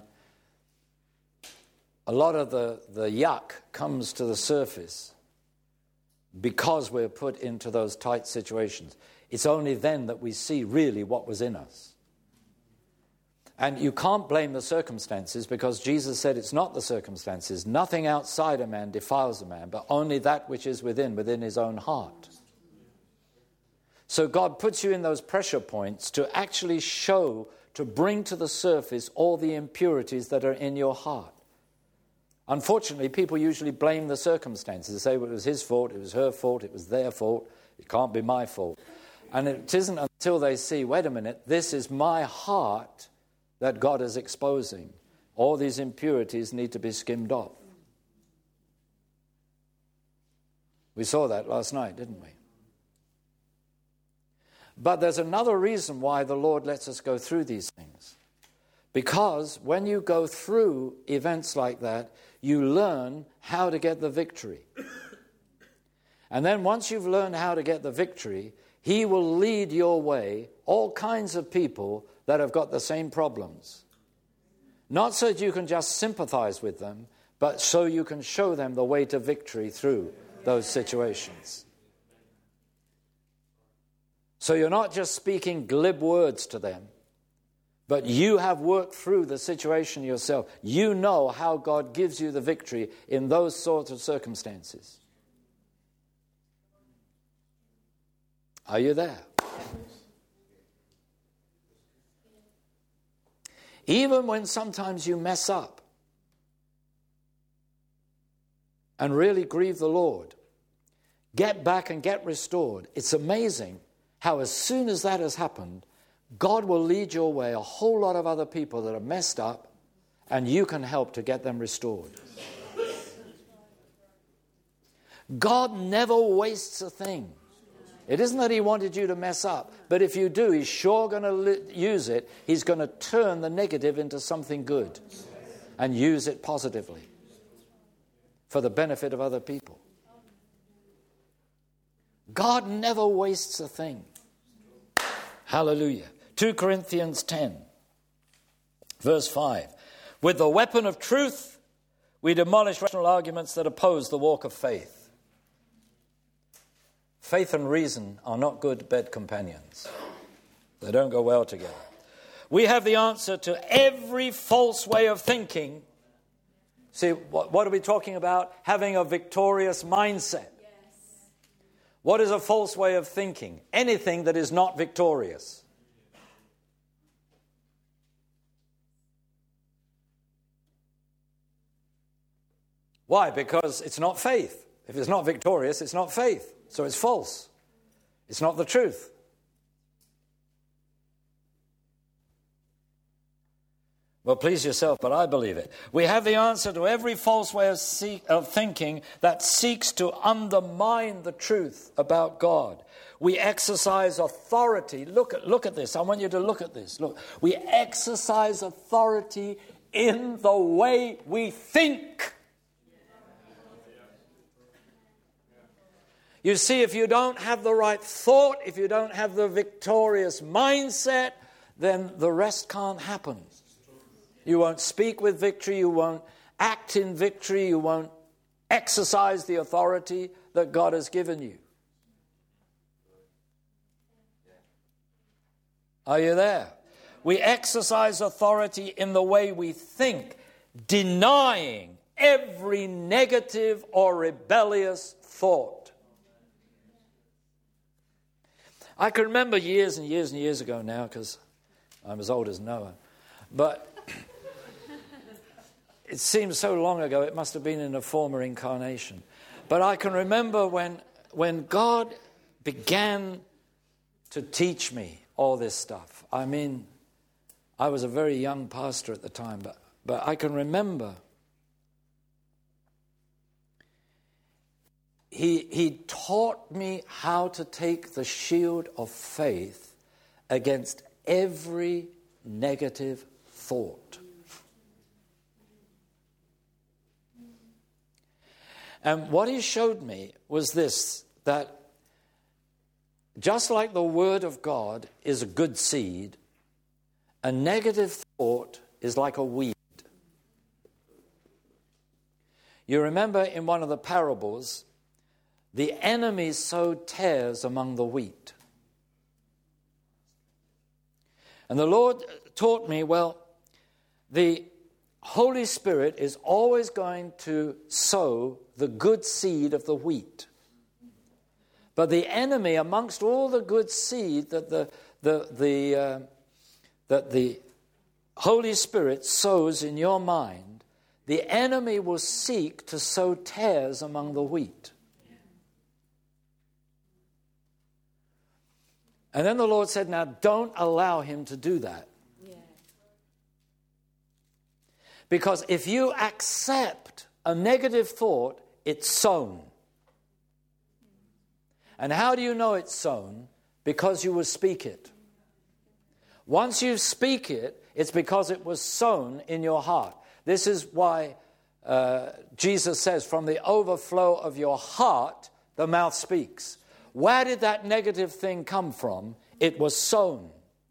A lot of the, the yuck comes to the surface because we're put into those tight situations. It's only then that we see really what was in us. And you can't blame the circumstances, because Jesus said it's not the circumstances. Nothing outside a man defiles a man, but only that which is within, within his own heart. So God puts you in those pressure points to actually show, to bring to the surface all the impurities that are in your heart. Unfortunately, people usually blame the circumstances. They say, well, it was his fault, it was her fault, it was their fault, it can't be my fault. And it isn't until they see, wait a minute, this is my heart that God is exposing. All these impurities need to be skimmed off. We saw that last night, didn't we? But there's another reason why the Lord lets us go through these things. Because when you go through events like that, you learn how to get the victory. And then once you've learned how to get the victory, He will lead your way all kinds of people that have got the same problems. Not so that you can just sympathize with them, but so you can show them the way to victory through those situations. So you're not just speaking glib words to them, but you have worked through the situation yourself. You know how God gives you the victory in those sorts of circumstances. Are you there? Even when sometimes you mess up and really grieve the Lord, get back and get restored. It's amazing how as soon as that has happened, God will lead your way a whole lot of other people that are messed up, and you can help to get them restored. God never wastes a thing. It isn't that He wanted you to mess up, but if you do, He's sure going to li- use it. He's going to turn the negative into something good and use it positively for the benefit of other people. God never wastes a thing. Hallelujah. Second Corinthians ten, verse five. With the weapon of truth, we demolish rational arguments that oppose the walk of faith. Faith and reason are not good bed companions. They don't go well together. We have the answer to every false way of thinking. See, what, what are we talking about? Having a victorious mindset. What is a false way of thinking? Anything that is not victorious. Why? Because it's not faith. If it's not victorious, it's not faith. So it's false. It's not the truth. Well, please yourself, but I believe it. We have the answer to every false way of, seek, of thinking that seeks to undermine the truth about God. We exercise authority. Look at, look at this. I want you to look at this. Look, we exercise authority in the way we think. You see, if you don't have the right thought, if you don't have the victorious mindset, then the rest can't happen. You won't speak with victory, you won't act in victory, you won't exercise the authority that God has given you. Are you there? We exercise authority in the way we think, denying every negative or rebellious thought. I can remember years and years and years ago now, because I'm as old as Noah, but it seems so long ago, it must have been in a former incarnation. But I can remember when when God began to teach me all this stuff. I mean, I was a very young pastor at the time, but, but I can remember he, he taught me how to take the shield of faith against every negative thought. And what he showed me was this, that just like the Word of God is a good seed, a negative thought is like a weed. You remember in one of the parables, the enemy sowed tares among the wheat. And the Lord taught me, well, the Holy Spirit is always going to sow the good seed of the wheat. But the enemy, amongst all the good seed that the the the uh, that the Holy Spirit sows in your mind, the enemy will seek to sow tares among the wheat. And then the Lord said, now don't allow him to do that. Yeah. Because if you accept a negative thought, it's sown. And how do you know it's sown? Because you will speak it. Once you speak it, it's because it was sown in your heart. This is why uh, Jesus says, from the overflow of your heart, the mouth speaks. Where did that negative thing come from? It was sown.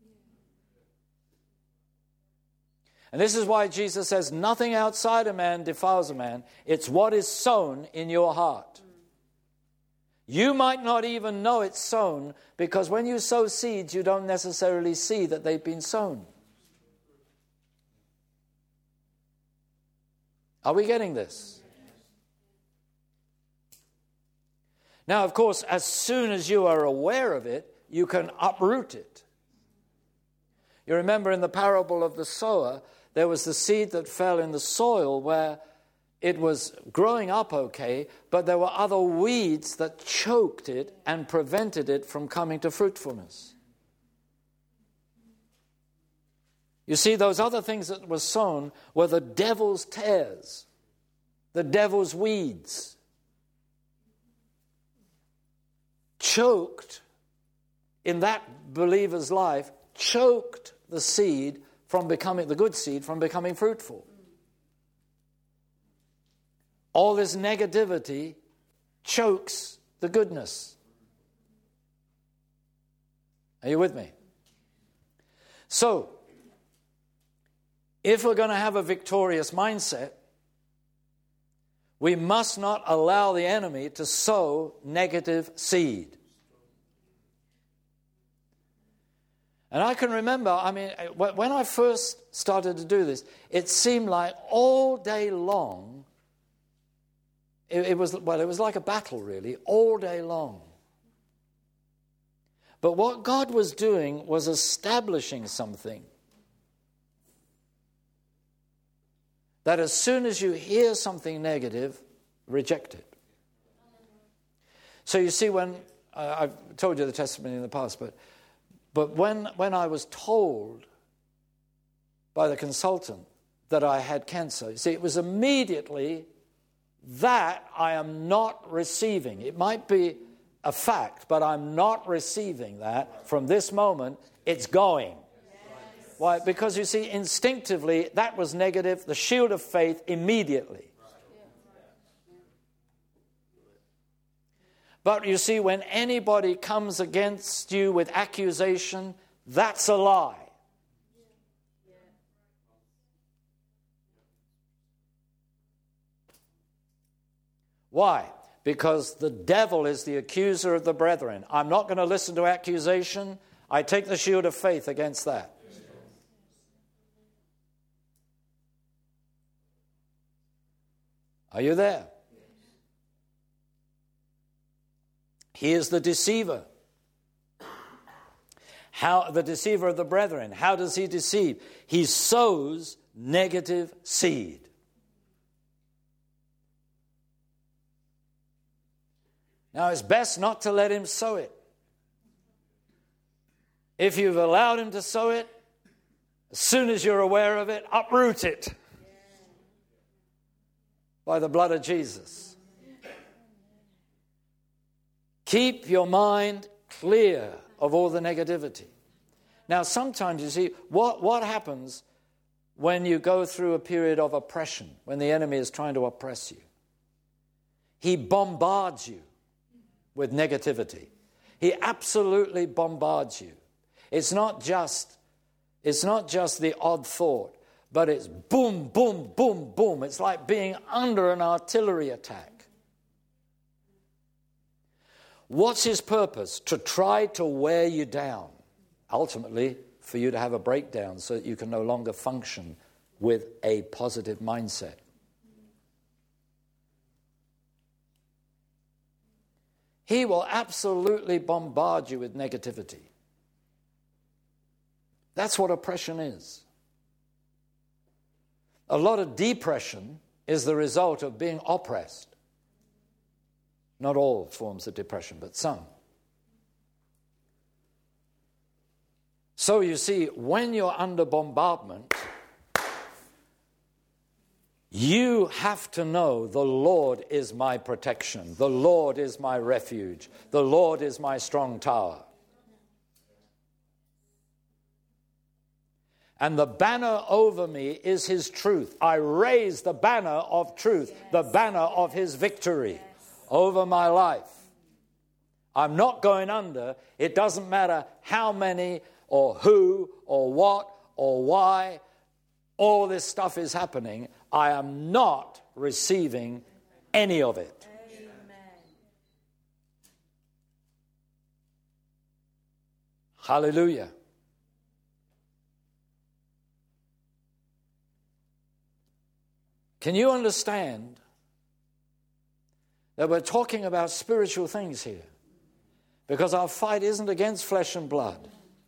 And this is why Jesus says, nothing outside a man defiles a man. It's what is sown in your heart. You might not even know it's sown, because when you sow seeds, you don't necessarily see that they've been sown. Are we getting this? Now, of course, as soon as you are aware of it, you can uproot it. You remember in the parable of the sower, there was the seed that fell in the soil where it was growing up okay, but there were other weeds that choked it and prevented it from coming to fruitfulness. You see, those other things that were sown were the devil's tares, the devil's weeds. Choked in that believer's life, choked the seed from becoming, the good seed from becoming fruitful. All this negativity chokes the goodness. Are you with me? So, if we're going to have a victorious mindset, we must not allow the enemy to sow negative seed. And I can remember, I mean, when I first started to do this, it seemed like all day long, it, it was, well, it was like a battle, really, all day long. But what God was doing was establishing something. That as soon as you hear something negative, reject it. So you see, when uh, I've told you the testimony in the past, but but when when I was told by the consultant that I had cancer, you see, it was immediately that I am not receiving. It might be a fact, but I'm not receiving that. From this moment, it's going. Why? Because you see, instinctively, that was negative. The shield of faith immediately. But you see, when anybody comes against you with accusation, that's a lie. Why? Because the devil is the accuser of the brethren. I'm not going to listen to accusation. I take the shield of faith against that. Are you there? He is the deceiver. How the deceiver of the brethren. How does he deceive? He sows negative seed. Now, it's best not to let him sow it. If you've allowed him to sow it, as soon as you're aware of it, uproot it. By the blood of Jesus. Keep your mind clear of all the negativity. Now, sometimes you see, what, what happens when you go through a period of oppression, when the enemy is trying to oppress you? He bombards you with negativity. He absolutely bombards you. It's not just, it's not just the odd thought. But it's boom, boom, boom, boom. It's like being under an artillery attack. What's his purpose? To try to wear you down. Ultimately, for you to have a breakdown so that you can no longer function with a positive mindset. He will absolutely bombard you with negativity. That's what oppression is. A lot of depression is the result of being oppressed. Not all forms of depression, but some. So you see, when you're under bombardment, you have to know the Lord is my protection. The Lord is my refuge. The Lord is my strong tower. And the banner over me is his truth. I raise the banner of truth, yes. the banner of his victory yes. over my life. I'm not going under. It doesn't matter how many or who or what or why all this stuff is happening. I am not receiving any of it. Amen. Hallelujah. Can you understand that we're talking about spiritual things here? Because our fight isn't against flesh and blood.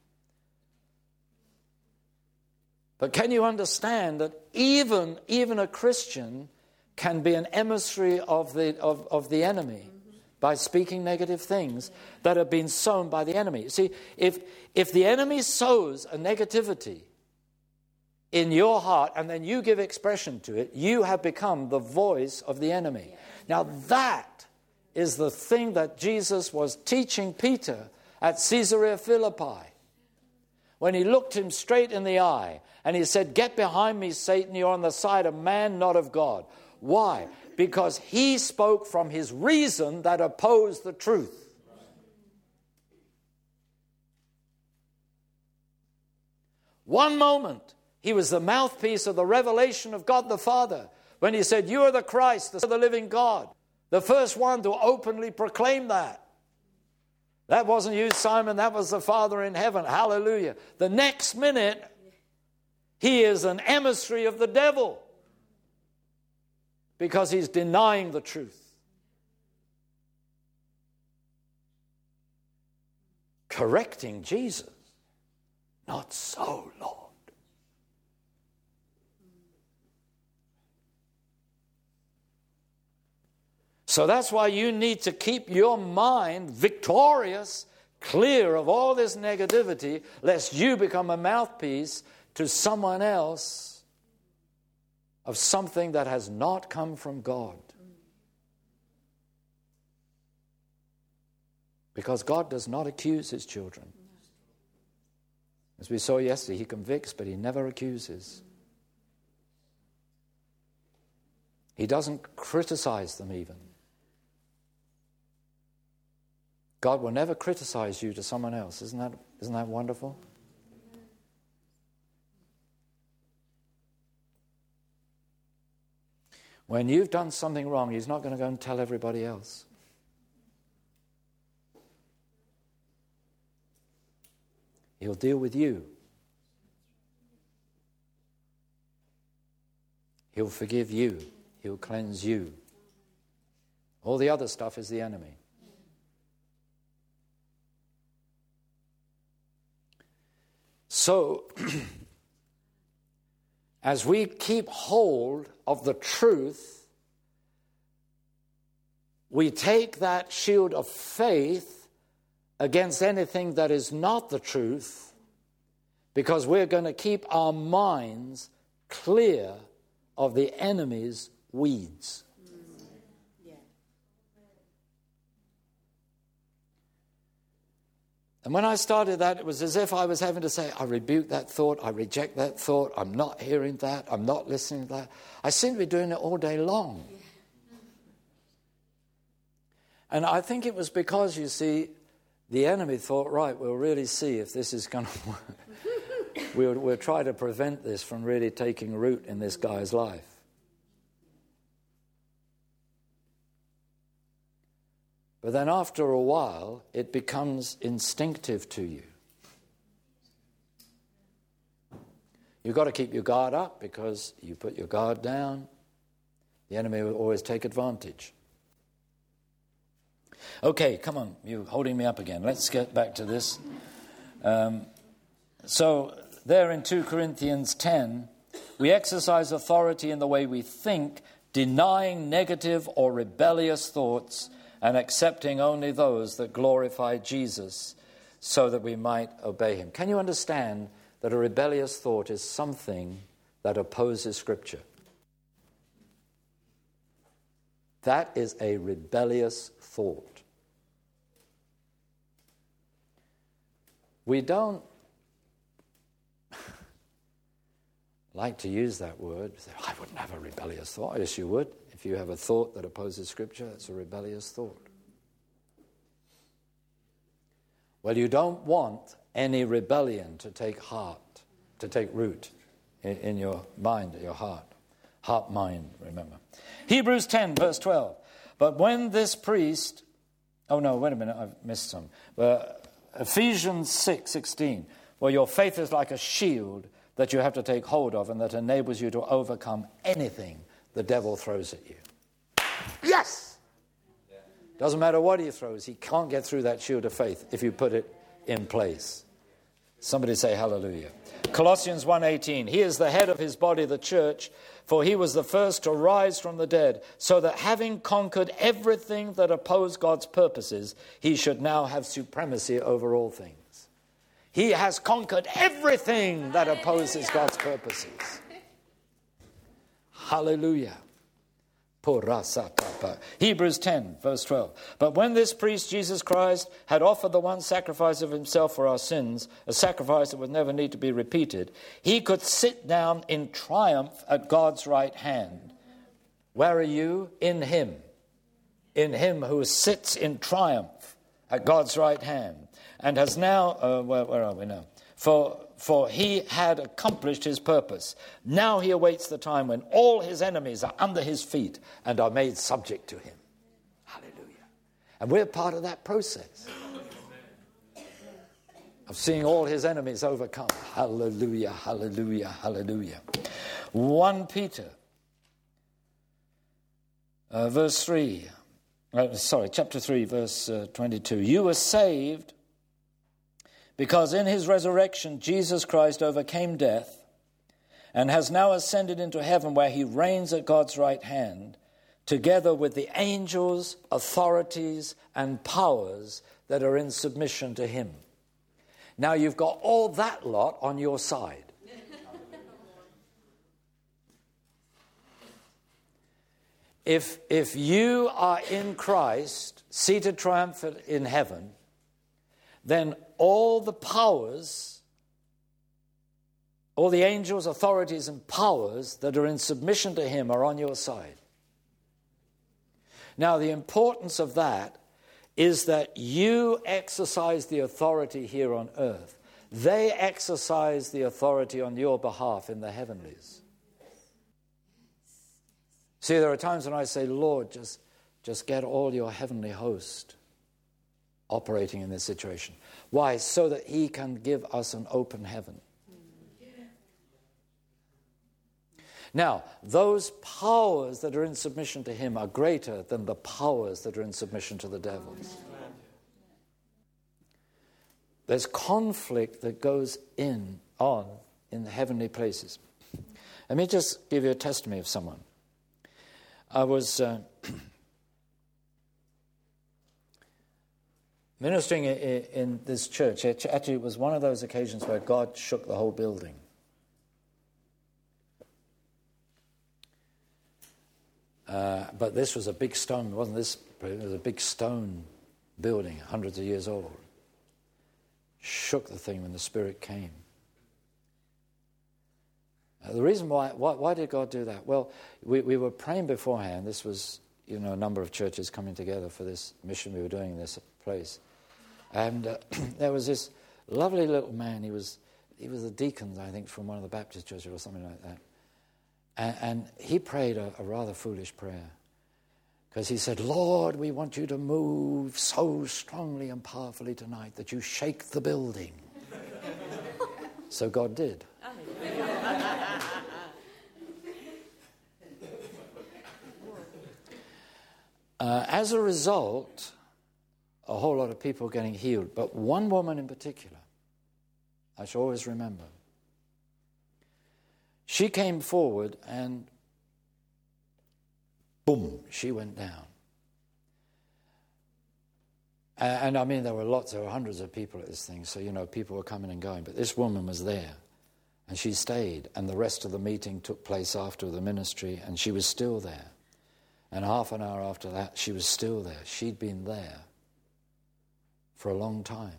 But can you understand that even, even a Christian can be an emissary of the, of, of the enemy by speaking negative things that have been sown by the enemy? See, if, if the enemy sows a negativity in your heart, and then you give expression to it, you have become the voice of the enemy. Now that is the thing that Jesus was teaching Peter at Caesarea Philippi. When he looked him straight in the eye, and he said, "Get behind me, Satan, you're on the side of man, not of God." Why? Because he spoke from his reason that opposed the truth. One moment, he was the mouthpiece of the revelation of God the Father when he said, "You are the Christ, the Son of the living God." The first one to openly proclaim that. That wasn't you, Simon. That was the Father in heaven. Hallelujah. The next minute, he is an emissary of the devil because he's denying the truth. Correcting Jesus. Not so, Lord. So that's why you need to keep your mind victorious, clear of all this negativity, lest you become a mouthpiece to someone else of something that has not come from God. Because God does not accuse his children. As we saw yesterday, he convicts, but he never accuses. He doesn't criticize them even. God will never criticize you to someone else. Isn't that, isn't that wonderful? When you've done something wrong, he's not going to go and tell everybody else. He'll deal with you. He'll forgive you. He'll cleanse you. All the other stuff is the enemy. So, as we keep hold of the truth, we take that shield of faith against anything that is not the truth, because we're going to keep our minds clear of the enemy's weeds. And when I started that, it was as if I was having to say, I rebuke that thought, I reject that thought, I'm not hearing that, I'm not listening to that. I seem to be doing it all day long. And I think it was because, you see, the enemy thought, right, we'll really see if this is going to work. we'll, we'll try to prevent this from really taking root in this guy's life. But then after a while, it becomes instinctive to you. You've got to keep your guard up, because you put your guard down, the enemy will always take advantage. Okay, come on, you're holding me up again. Let's get back to this. Um, so there in two Corinthians ten, we exercise authority in the way we think, denying negative or rebellious thoughts and accepting only those that glorify Jesus, so that we might obey him. Can you understand that a rebellious thought is something that opposes Scripture? That is a rebellious thought. We don't like to use that word. I wouldn't have a rebellious thought. Yes, you would. If you have a thought that opposes Scripture, that's a rebellious thought. Well, you don't want any rebellion to take heart, to take root in, in your mind, your heart. Heart, mind, remember. Hebrews ten, verse twelve. But when this priest... Oh, no, wait a minute, I've missed some. Uh, Ephesians six sixteen. Well, your faith is like a shield that you have to take hold of and that enables you to overcome anything the devil throws at you. Yes! Doesn't matter what he throws, he can't get through that shield of faith if you put it in place. Somebody say hallelujah. Colossians one eighteen. He is the head of his body, the church, for he was the first to rise from the dead, so that having conquered everything that opposed God's purposes, he should now have supremacy over all things. He has conquered everything that opposes God's purposes. Hallelujah. Hebrews ten, verse twelve. But when this priest, Jesus Christ, had offered the one sacrifice of himself for our sins, a sacrifice that would never need to be repeated, he could sit down in triumph at God's right hand. Where are you? In him. In him who sits in triumph at God's right hand. And has now, uh, where, where are we now? For, for he had accomplished his purpose. Now he awaits the time when all his enemies are under his feet and are made subject to him. Hallelujah. And we're part of that process of seeing all his enemies overcome. Hallelujah, hallelujah, hallelujah. First Peter, uh, verse three. Uh, sorry, chapter three, verse uh, twenty-two. You were saved because in his resurrection Jesus Christ overcame death and has now ascended into heaven, where he reigns at God's right hand, together with the angels, authorities, and powers that are in submission to him. Now you've got all that lot on your side. If, if you are in Christ, seated triumphant in heaven, then all the powers, all the angels, authorities, and powers that are in submission to him are on your side. Now, the importance of that is that you exercise the authority here on earth. They exercise the authority on your behalf in the heavenlies. See, there are times when I say, Lord, just, just get all your heavenly host operating in this situation. Why? So that he can give us an open heaven. Now, those powers that are in submission to him are greater than the powers that are in submission to the devils. There's conflict that goes in, on, in the heavenly places. Let me just give you a testimony of someone. I was uh, ministering in, in this church. Actually, it was one of those occasions where God shook the whole building. Uh, but this was a big stone, wasn't this? It was a big stone building, hundreds of years old. Shook the thing when the Spirit came. Uh, the reason why, why, why did God do that? Well, we, we were praying beforehand. This was, you know, a number of churches coming together for this mission we were doing in this place. And uh, there was this lovely little man. He was, he was a deacon, I think, from one of the Baptist churches or something like that. And, and he prayed a, a rather foolish prayer. Because he said, Lord, we want you to move so strongly and powerfully tonight that you shake the building. So God did. Uh, as a result, a whole lot of people getting healed. But one woman in particular, I shall always remember. She came forward and boom, she went down. And, and I mean, there were lots, there were hundreds of people at this thing, so, you know, people were coming and going. But this woman was there, and she stayed, and the rest of the meeting took place after the ministry, and she was still there. And half an hour after that, she was still there. She'd been there for a long time.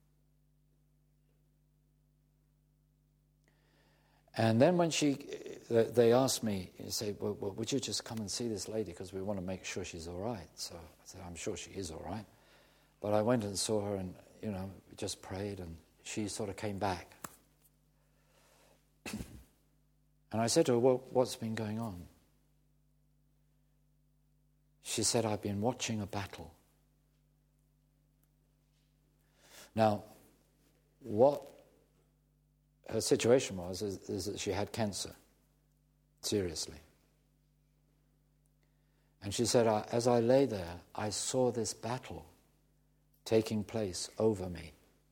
And then when she, they asked me, they say, well, well, would you just come and see this lady because we want to make sure she's all right. So I said, I'm sure she is all right. But I went and saw her and, you know, we just prayed and she sort of came back. And I said to her, well, what's been going on? She said, I've been watching a battle. Now, what her situation was is, is that she had cancer, seriously. And she said, I, as I lay there, I saw this battle taking place over me.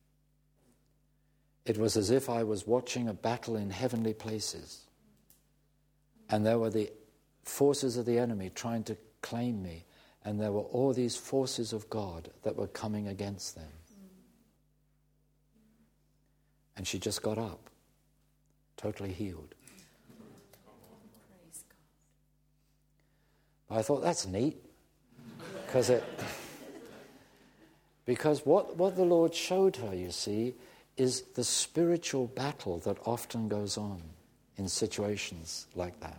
It was as if I was watching a battle in heavenly places. And there were the forces of the enemy trying to claim me, and there were all these forces of God that were coming against them. And she just got up, totally healed. Praise God. But I thought, that's neat, because it, because what, what the Lord showed her, you see, is the spiritual battle that often goes on in situations like that.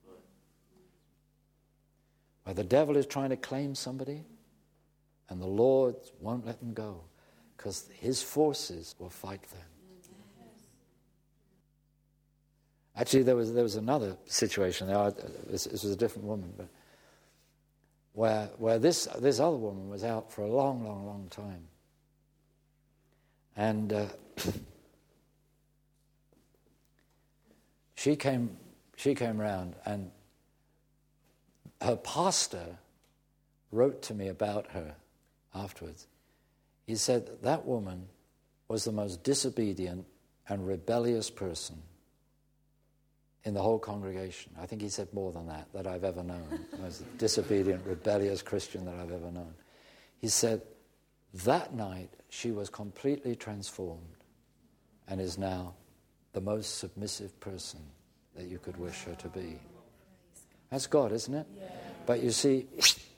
Where the devil is trying to claim somebody, and the Lord won't let them go, because his forces will fight them. Actually, there was there was another situation there. This, this was a different woman, but where where this this other woman was out for a long, long, long time, and uh, she came she came round, and her pastor wrote to me about her afterwards. He said that woman was the most disobedient and rebellious person in the whole congregation. I think he said more than that, that I've ever known. The most disobedient, rebellious Christian that I've ever known. He said, that night she was completely transformed and is now the most submissive person that you could wish her to be. That's God, isn't it? Yeah. But you see,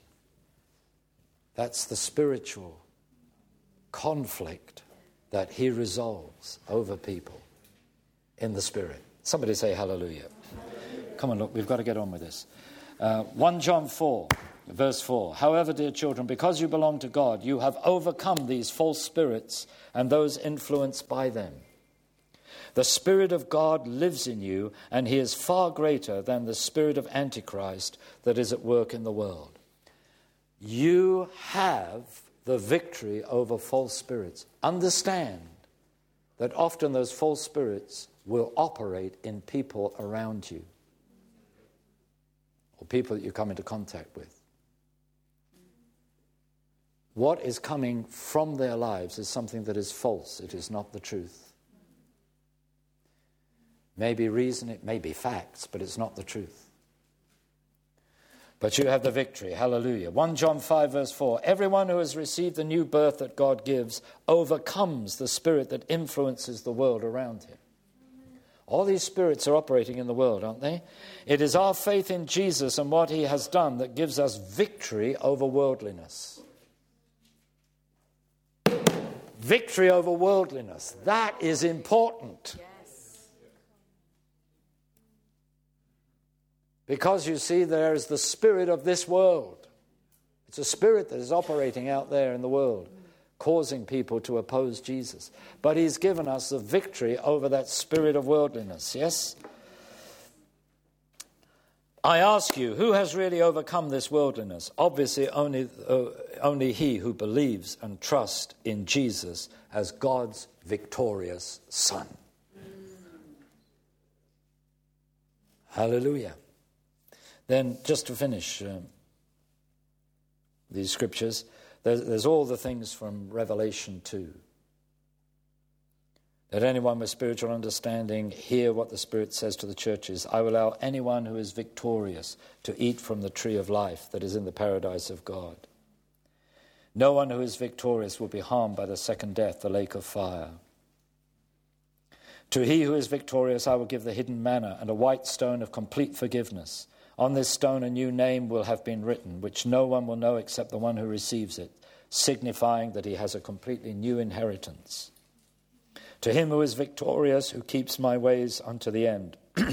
that's the spiritual conflict that he resolves over people in the Spirit. Somebody say hallelujah. Come on, look, we've got to get on with this. Uh, First John four, verse four. However, dear children, because you belong to God, you have overcome these false spirits and those influenced by them. The Spirit of God lives in you, and he is far greater than the spirit of Antichrist that is at work in the world. You have the victory over false spirits. Understand that often those false spirits will operate in people around you or people that you come into contact with. What is coming from their lives is something that is false. It is not the truth. Maybe reason, it may be facts, but it's not the truth. But you have the victory. Hallelujah. First John five, verse four. Everyone who has received the new birth that God gives overcomes the spirit that influences the world around him. All these spirits are operating in the world, aren't they? It is our faith in Jesus and what he has done that gives us victory over worldliness. Victory over worldliness. That is important. Yes. Because you see, there is the spirit of this world. It's a spirit that is operating out there in the world, causing people to oppose Jesus. But he's given us the victory over that spirit of worldliness, yes? I ask you, who has really overcome this worldliness? Obviously, only, uh, only he who believes and trusts in Jesus as God's victorious Son. Hallelujah. Then, just to finish, um, these scriptures. There's, there's all the things from Revelation two. Let anyone with spiritual understanding hear what the Spirit says to the churches. I will allow anyone who is victorious to eat from the tree of life that is in the paradise of God. No one who is victorious will be harmed by the second death, the lake of fire. To he who is victorious I will give the hidden manna and a white stone of complete forgiveness. On this stone a new name will have been written, which no one will know except the one who receives it, signifying that he has a completely new inheritance. To him who is victorious, who keeps my ways unto the end,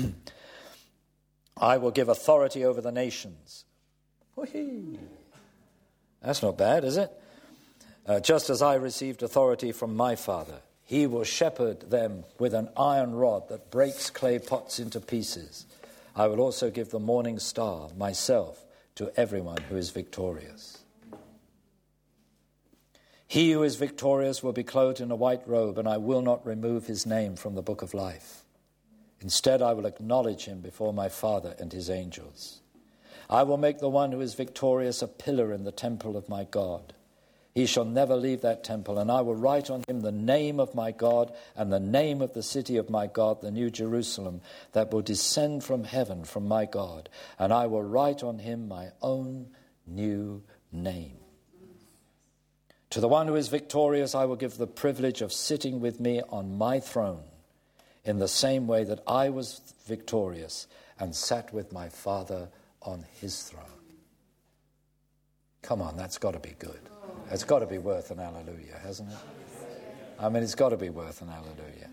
I will give authority over the nations. Whee! That's not bad, is it? Uh, just as I received authority from my Father, he will shepherd them with an iron rod that breaks clay pots into pieces. I will also give the morning star, myself, to everyone who is victorious. He who is victorious will be clothed in a white robe, and I will not remove his name from the book of life. Instead, I will acknowledge him before my Father and his angels. I will make the one who is victorious a pillar in the temple of my God. He shall never leave that temple, and I will write on him the name of my God and the name of the city of my God, the New Jerusalem, that will descend from heaven from my God, and I will write on him my own new name. To the one who is victorious, I will give the privilege of sitting with me on my throne, in the same way that I was victorious and sat with my Father on his throne. Come on, that's got to be good. It's got to be worth an hallelujah, hasn't it? I mean, it's got to be worth an hallelujah.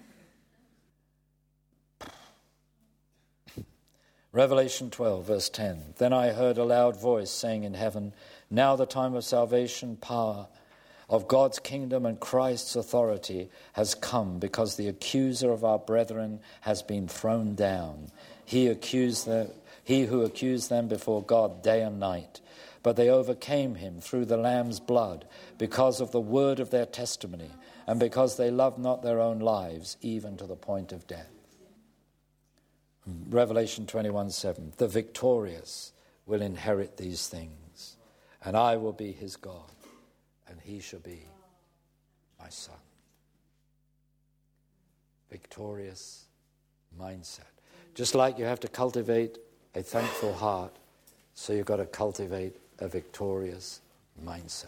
Revelation twelve, verse ten. Then I heard a loud voice saying in heaven, now the time of salvation, power, of God's kingdom and Christ's authority has come, because the accuser of our brethren has been thrown down. He accused them, he who accused them before God day and night. But they overcame him through the Lamb's blood, because of the word of their testimony, and because they loved not their own lives, even to the point of death. Revelation twenty-one seven. The victorious will inherit these things, and I will be his God, and he shall be my son. Victorious mindset. Just like you have to cultivate a thankful heart, so you've got to cultivate a victorious mindset.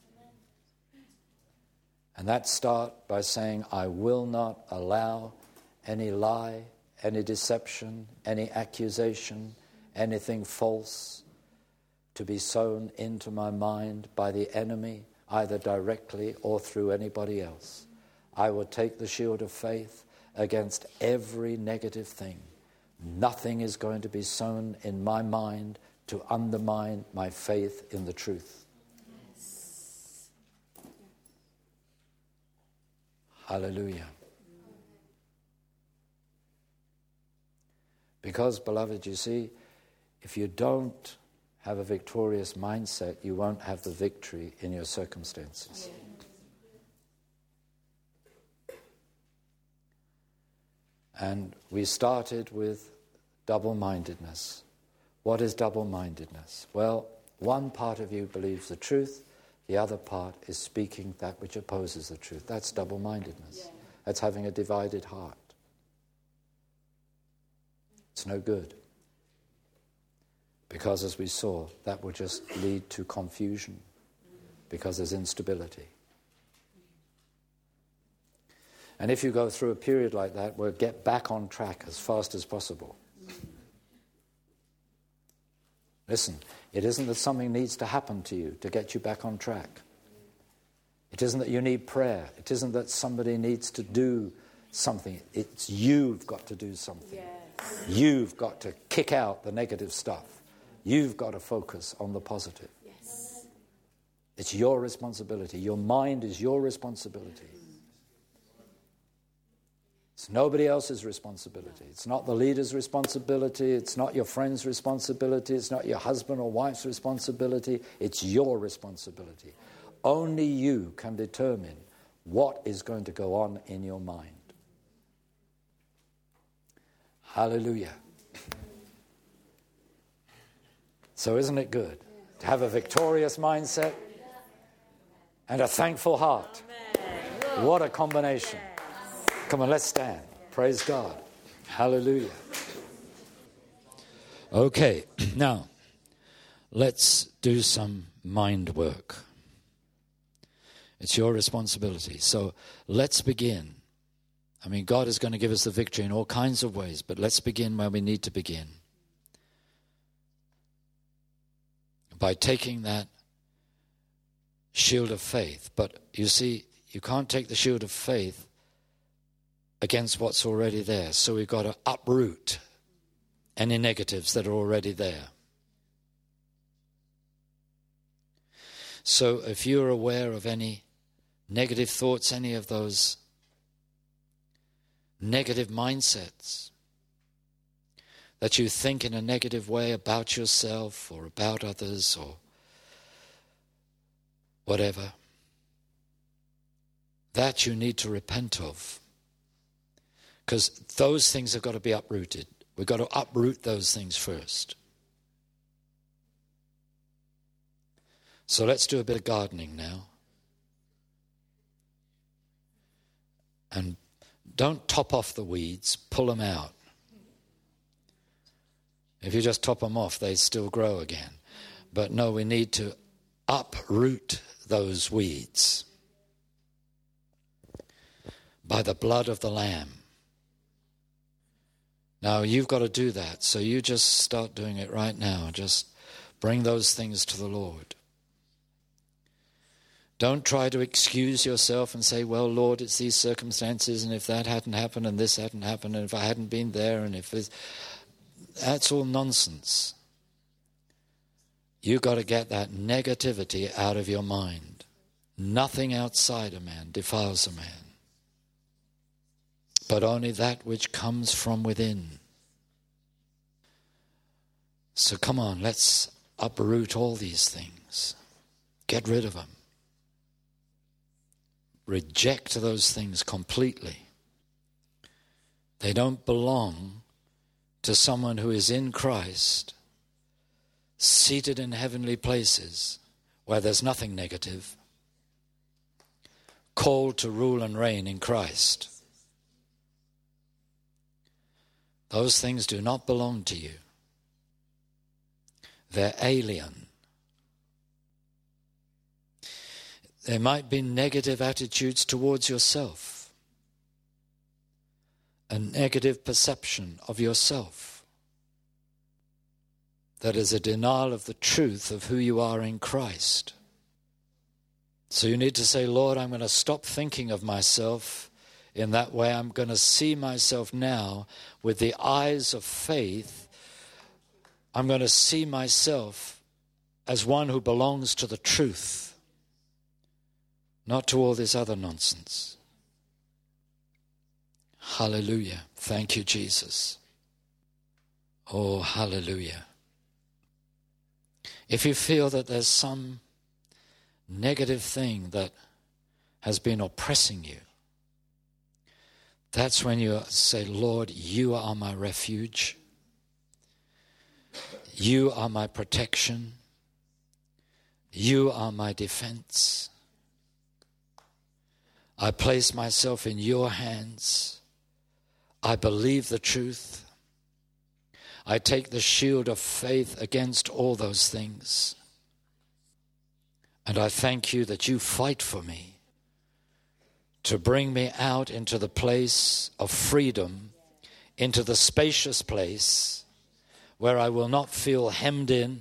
And that start by saying, I will not allow any lie, any deception, any accusation, anything false to be sown into my mind by the enemy, either directly or through anybody else. I will take the shield of faith against every negative thing. Nothing is going to be sown in my mind to undermine my faith in the truth. Yes. Hallelujah. Because, beloved, you see, if you don't have a victorious mindset, you won't have the victory in your circumstances. And we started with double-mindedness. What is double-mindedness? Well, one part of you believes the truth, the other part is speaking that which opposes the truth. That's double-mindedness. Yeah. That's having a divided heart. It's no good. Because as we saw, that will just lead to confusion, because there's instability. And if you go through a period like that, we'll get back on track as fast as possible. Listen, it isn't that something needs to happen to you to get you back on track. It isn't that you need prayer. It isn't that somebody needs to do something. It's you've got to do something. Yes. You've got to kick out the negative stuff. You've got to focus on the positive. Yes. It's your responsibility. Your mind is your responsibility. It's nobody else's responsibility. It's not the leader's responsibility. It's not your friend's responsibility. It's not your husband or wife's responsibility. It's your responsibility. Only you can determine what is going to go on in your mind. Hallelujah. So isn't it good to have a victorious mindset and a thankful heart. What a combination. Come on, let's stand. Praise God. Hallelujah. Okay, now let's do some mind work. It's your responsibility. So let's begin. I mean, God is going to give us the victory in all kinds of ways, but let's begin where we need to begin. By taking that shield of faith. But you see, you can't take the shield of faith against what's already there. So we've got to uproot any negatives that are already there. So if you're aware of any negative thoughts, any of those negative mindsets, that you think in a negative way about yourself or about others or whatever, that you need to repent of. Because those things have got to be uprooted. We've got to uproot those things first. So let's do a bit of gardening now. And don't top off the weeds, pull them out. If you just top them off, they still grow again. But no, we need to uproot those weeds by the blood of the Lamb. Now, you've got to do that, so you just start doing it right now. Just bring those things to the Lord. Don't try to excuse yourself and say, well, Lord, it's these circumstances, and if that hadn't happened, and this hadn't happened, and if I hadn't been there, and if this... That's all nonsense. You've got to get that negativity out of your mind. Nothing outside a man defiles a man, but only that which comes from within. So come on, let's uproot all these things. Get rid of them. Reject those things completely. They don't belong to someone who is in Christ, seated in heavenly places where there's nothing negative, called to rule and reign in Christ. Those things do not belong to you. They're alien. There might be negative attitudes towards yourself, a negative perception of yourself that is a denial of the truth of who you are in Christ. So you need to say, Lord, I'm going to stop thinking of myself in that way. I'm going to see myself now with the eyes of faith. I'm going to see myself as one who belongs to the truth, not to all this other nonsense. Hallelujah. Thank you, Jesus. Oh, hallelujah. If you feel that there's some negative thing that has been oppressing you, that's when you say, Lord, you are my refuge. You are my protection. You are my defense. I place myself in your hands. I believe the truth. I take the shield of faith against all those things. And I thank you that you fight for me to bring me out into the place of freedom, into the spacious place where I will not feel hemmed in,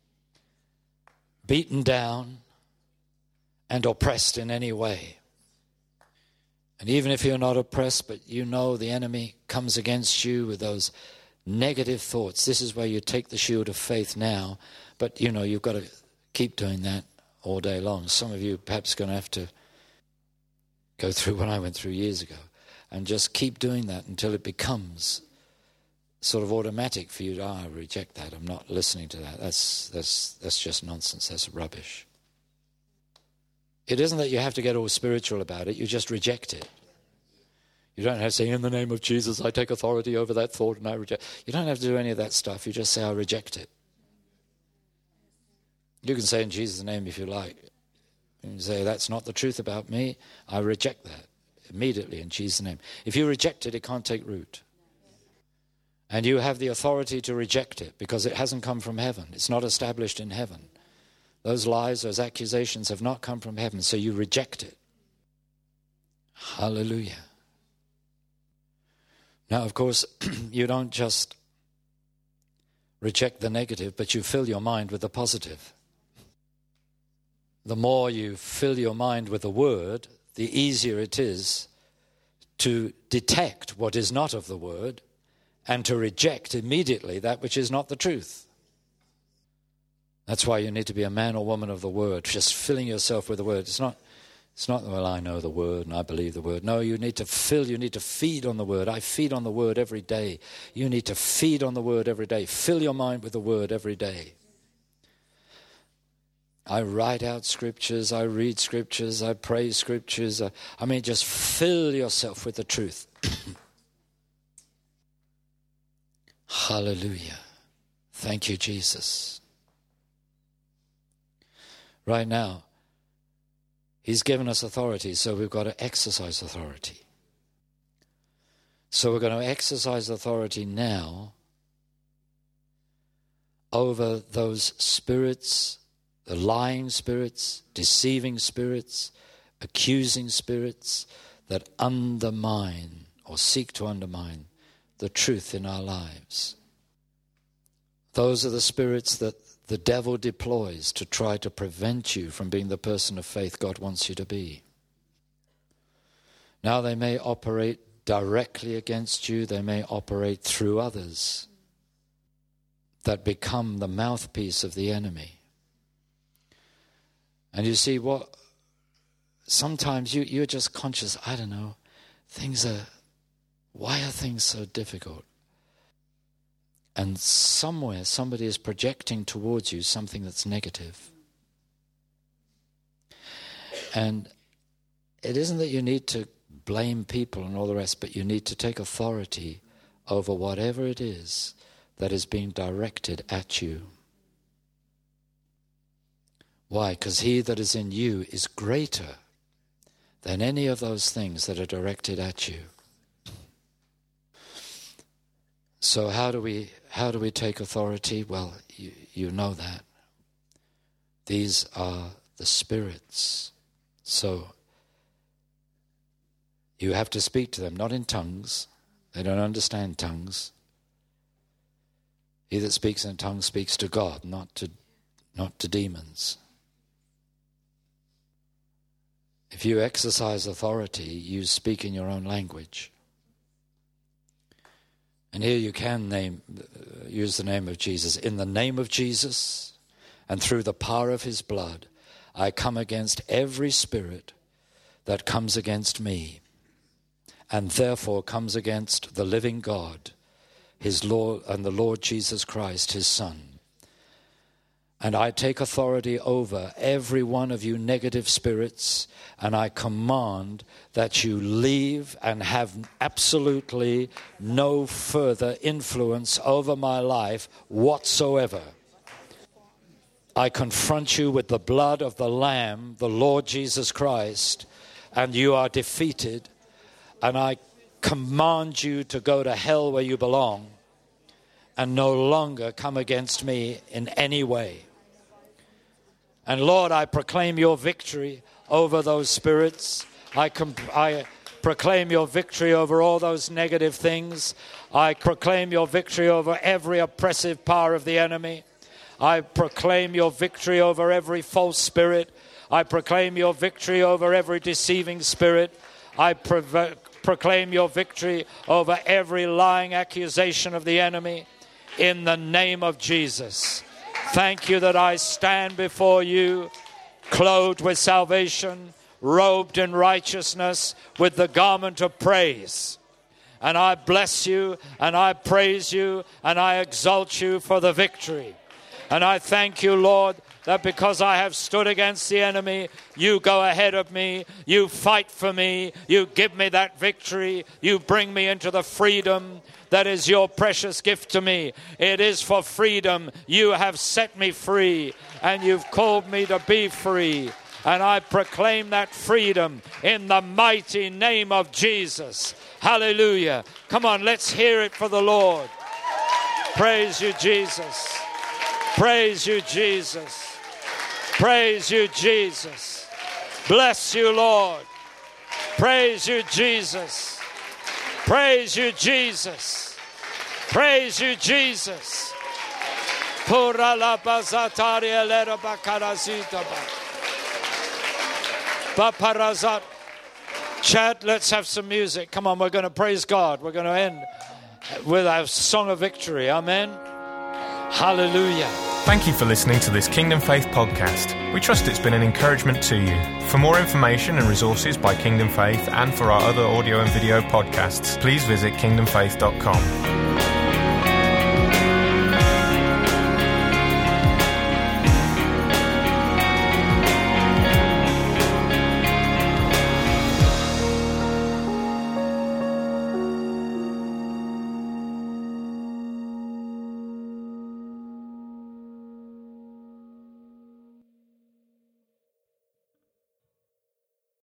beaten down, and oppressed in any way. And even if you're not oppressed, but you know the enemy comes against you with those negative thoughts, this is where you take the shield of faith now. But, you know, you've got to keep doing that all day long. Some of you perhaps going to have to go through what I went through years ago and just keep doing that until it becomes sort of automatic for you to, oh, I reject that. I'm not listening to that. That's, that's, that's just nonsense. That's rubbish. It isn't that you have to get all spiritual about it. You just reject it. You don't have to say, in the name of Jesus, I take authority over that thought and I reject. You don't have to do any of that stuff. You just say, I reject it. You can say in Jesus' name if you like. You can say, that's not the truth about me. I reject that immediately in Jesus' name. If you reject it, it can't take root. And you have the authority to reject it because it hasn't come from heaven. It's not established in heaven. Those lies, those accusations have not come from heaven, so you reject it. Hallelujah. Now, of course, you don't just reject the negative, but you fill your mind with the positive. The more you fill your mind with the word, the easier it is to detect what is not of the word and to reject immediately that which is not the truth. That's why you need to be a man or woman of the word, just filling yourself with the word. It's not, it's not, well, I know the word and I believe the word. No, you need to fill, you need to feed on the word. I feed on the word every day. You need to feed on the word every day. Fill your mind with the word every day. I write out scriptures, I read scriptures, I pray scriptures. I, I mean, just fill yourself with the truth. Hallelujah. Thank you, Jesus. Right now, he's given us authority, so we've got to exercise authority. So we're going to exercise authority now over those spirits, the lying spirits, deceiving spirits, accusing spirits that undermine or seek to undermine the truth in our lives. Those are the spirits that the devil deploys to try to prevent you from being the person of faith God wants you to be. Now they may operate directly against you, they may operate through others that become the mouthpiece of the enemy. And you see what, sometimes you, you're just conscious, I don't know, things are, why are things so difficult? And somewhere somebody is projecting towards you something that's negative. And it isn't that you need to blame people and all the rest, but you need to take authority over whatever it is that is being directed at you. Why? Because he that is in you is greater than any of those things that are directed at you. So how do we how do we take authority? Well, you, you know that. These are the spirits. So you have to speak to them, not in tongues. They don't understand tongues. He that speaks in tongues speaks to God, not to not to demons. If you exercise authority, you speak in your own language. And here you can name, uh, use the name of Jesus. In the name of Jesus and through the power of his blood, I come against every spirit that comes against me and therefore comes against the living God, his Lord and the Lord Jesus Christ, his Son. And I take authority over every one of you negative spirits, and I command that you leave and have absolutely no further influence over my life whatsoever. I confront you with the blood of the Lamb, the Lord Jesus Christ, and you are defeated, and I command you to go to hell where you belong and no longer come against me in any way. And Lord, I proclaim your victory over those spirits. I, comp- I proclaim your victory over all those negative things. I proclaim your victory over every oppressive power of the enemy. I proclaim your victory over every false spirit. I proclaim your victory over every deceiving spirit. I pro- proclaim your victory over every lying accusation of the enemy in the name of Jesus. Thank you that I stand before you, clothed with salvation, robed in righteousness, with the garment of praise. And I bless you, and I praise you, and I exalt you for the victory. And I thank you, Lord, that because I have stood against the enemy, you go ahead of me, you fight for me, you give me that victory, you bring me into the freedom that is your precious gift to me. It is for freedom. You have set me free, and you've called me to be free. And I proclaim that freedom in the mighty name of Jesus. Hallelujah. Come on, let's hear it for the Lord. Praise you, Jesus. Praise you, Jesus. Praise you, Jesus. Bless you, Lord. Praise you, Jesus. Praise you, Jesus. Praise you, Jesus. Pura la bazataria lera bakarazita ba. Baparazat. Chad, let's have some music. Come on, we're going to praise God. We're going to end with our song of victory. Amen. Hallelujah. Thank you for listening to this Kingdom Faith podcast. We trust it's been an encouragement to you. For more information and resources by Kingdom Faith and for our other audio and video podcasts, please visit kingdom faith dot com.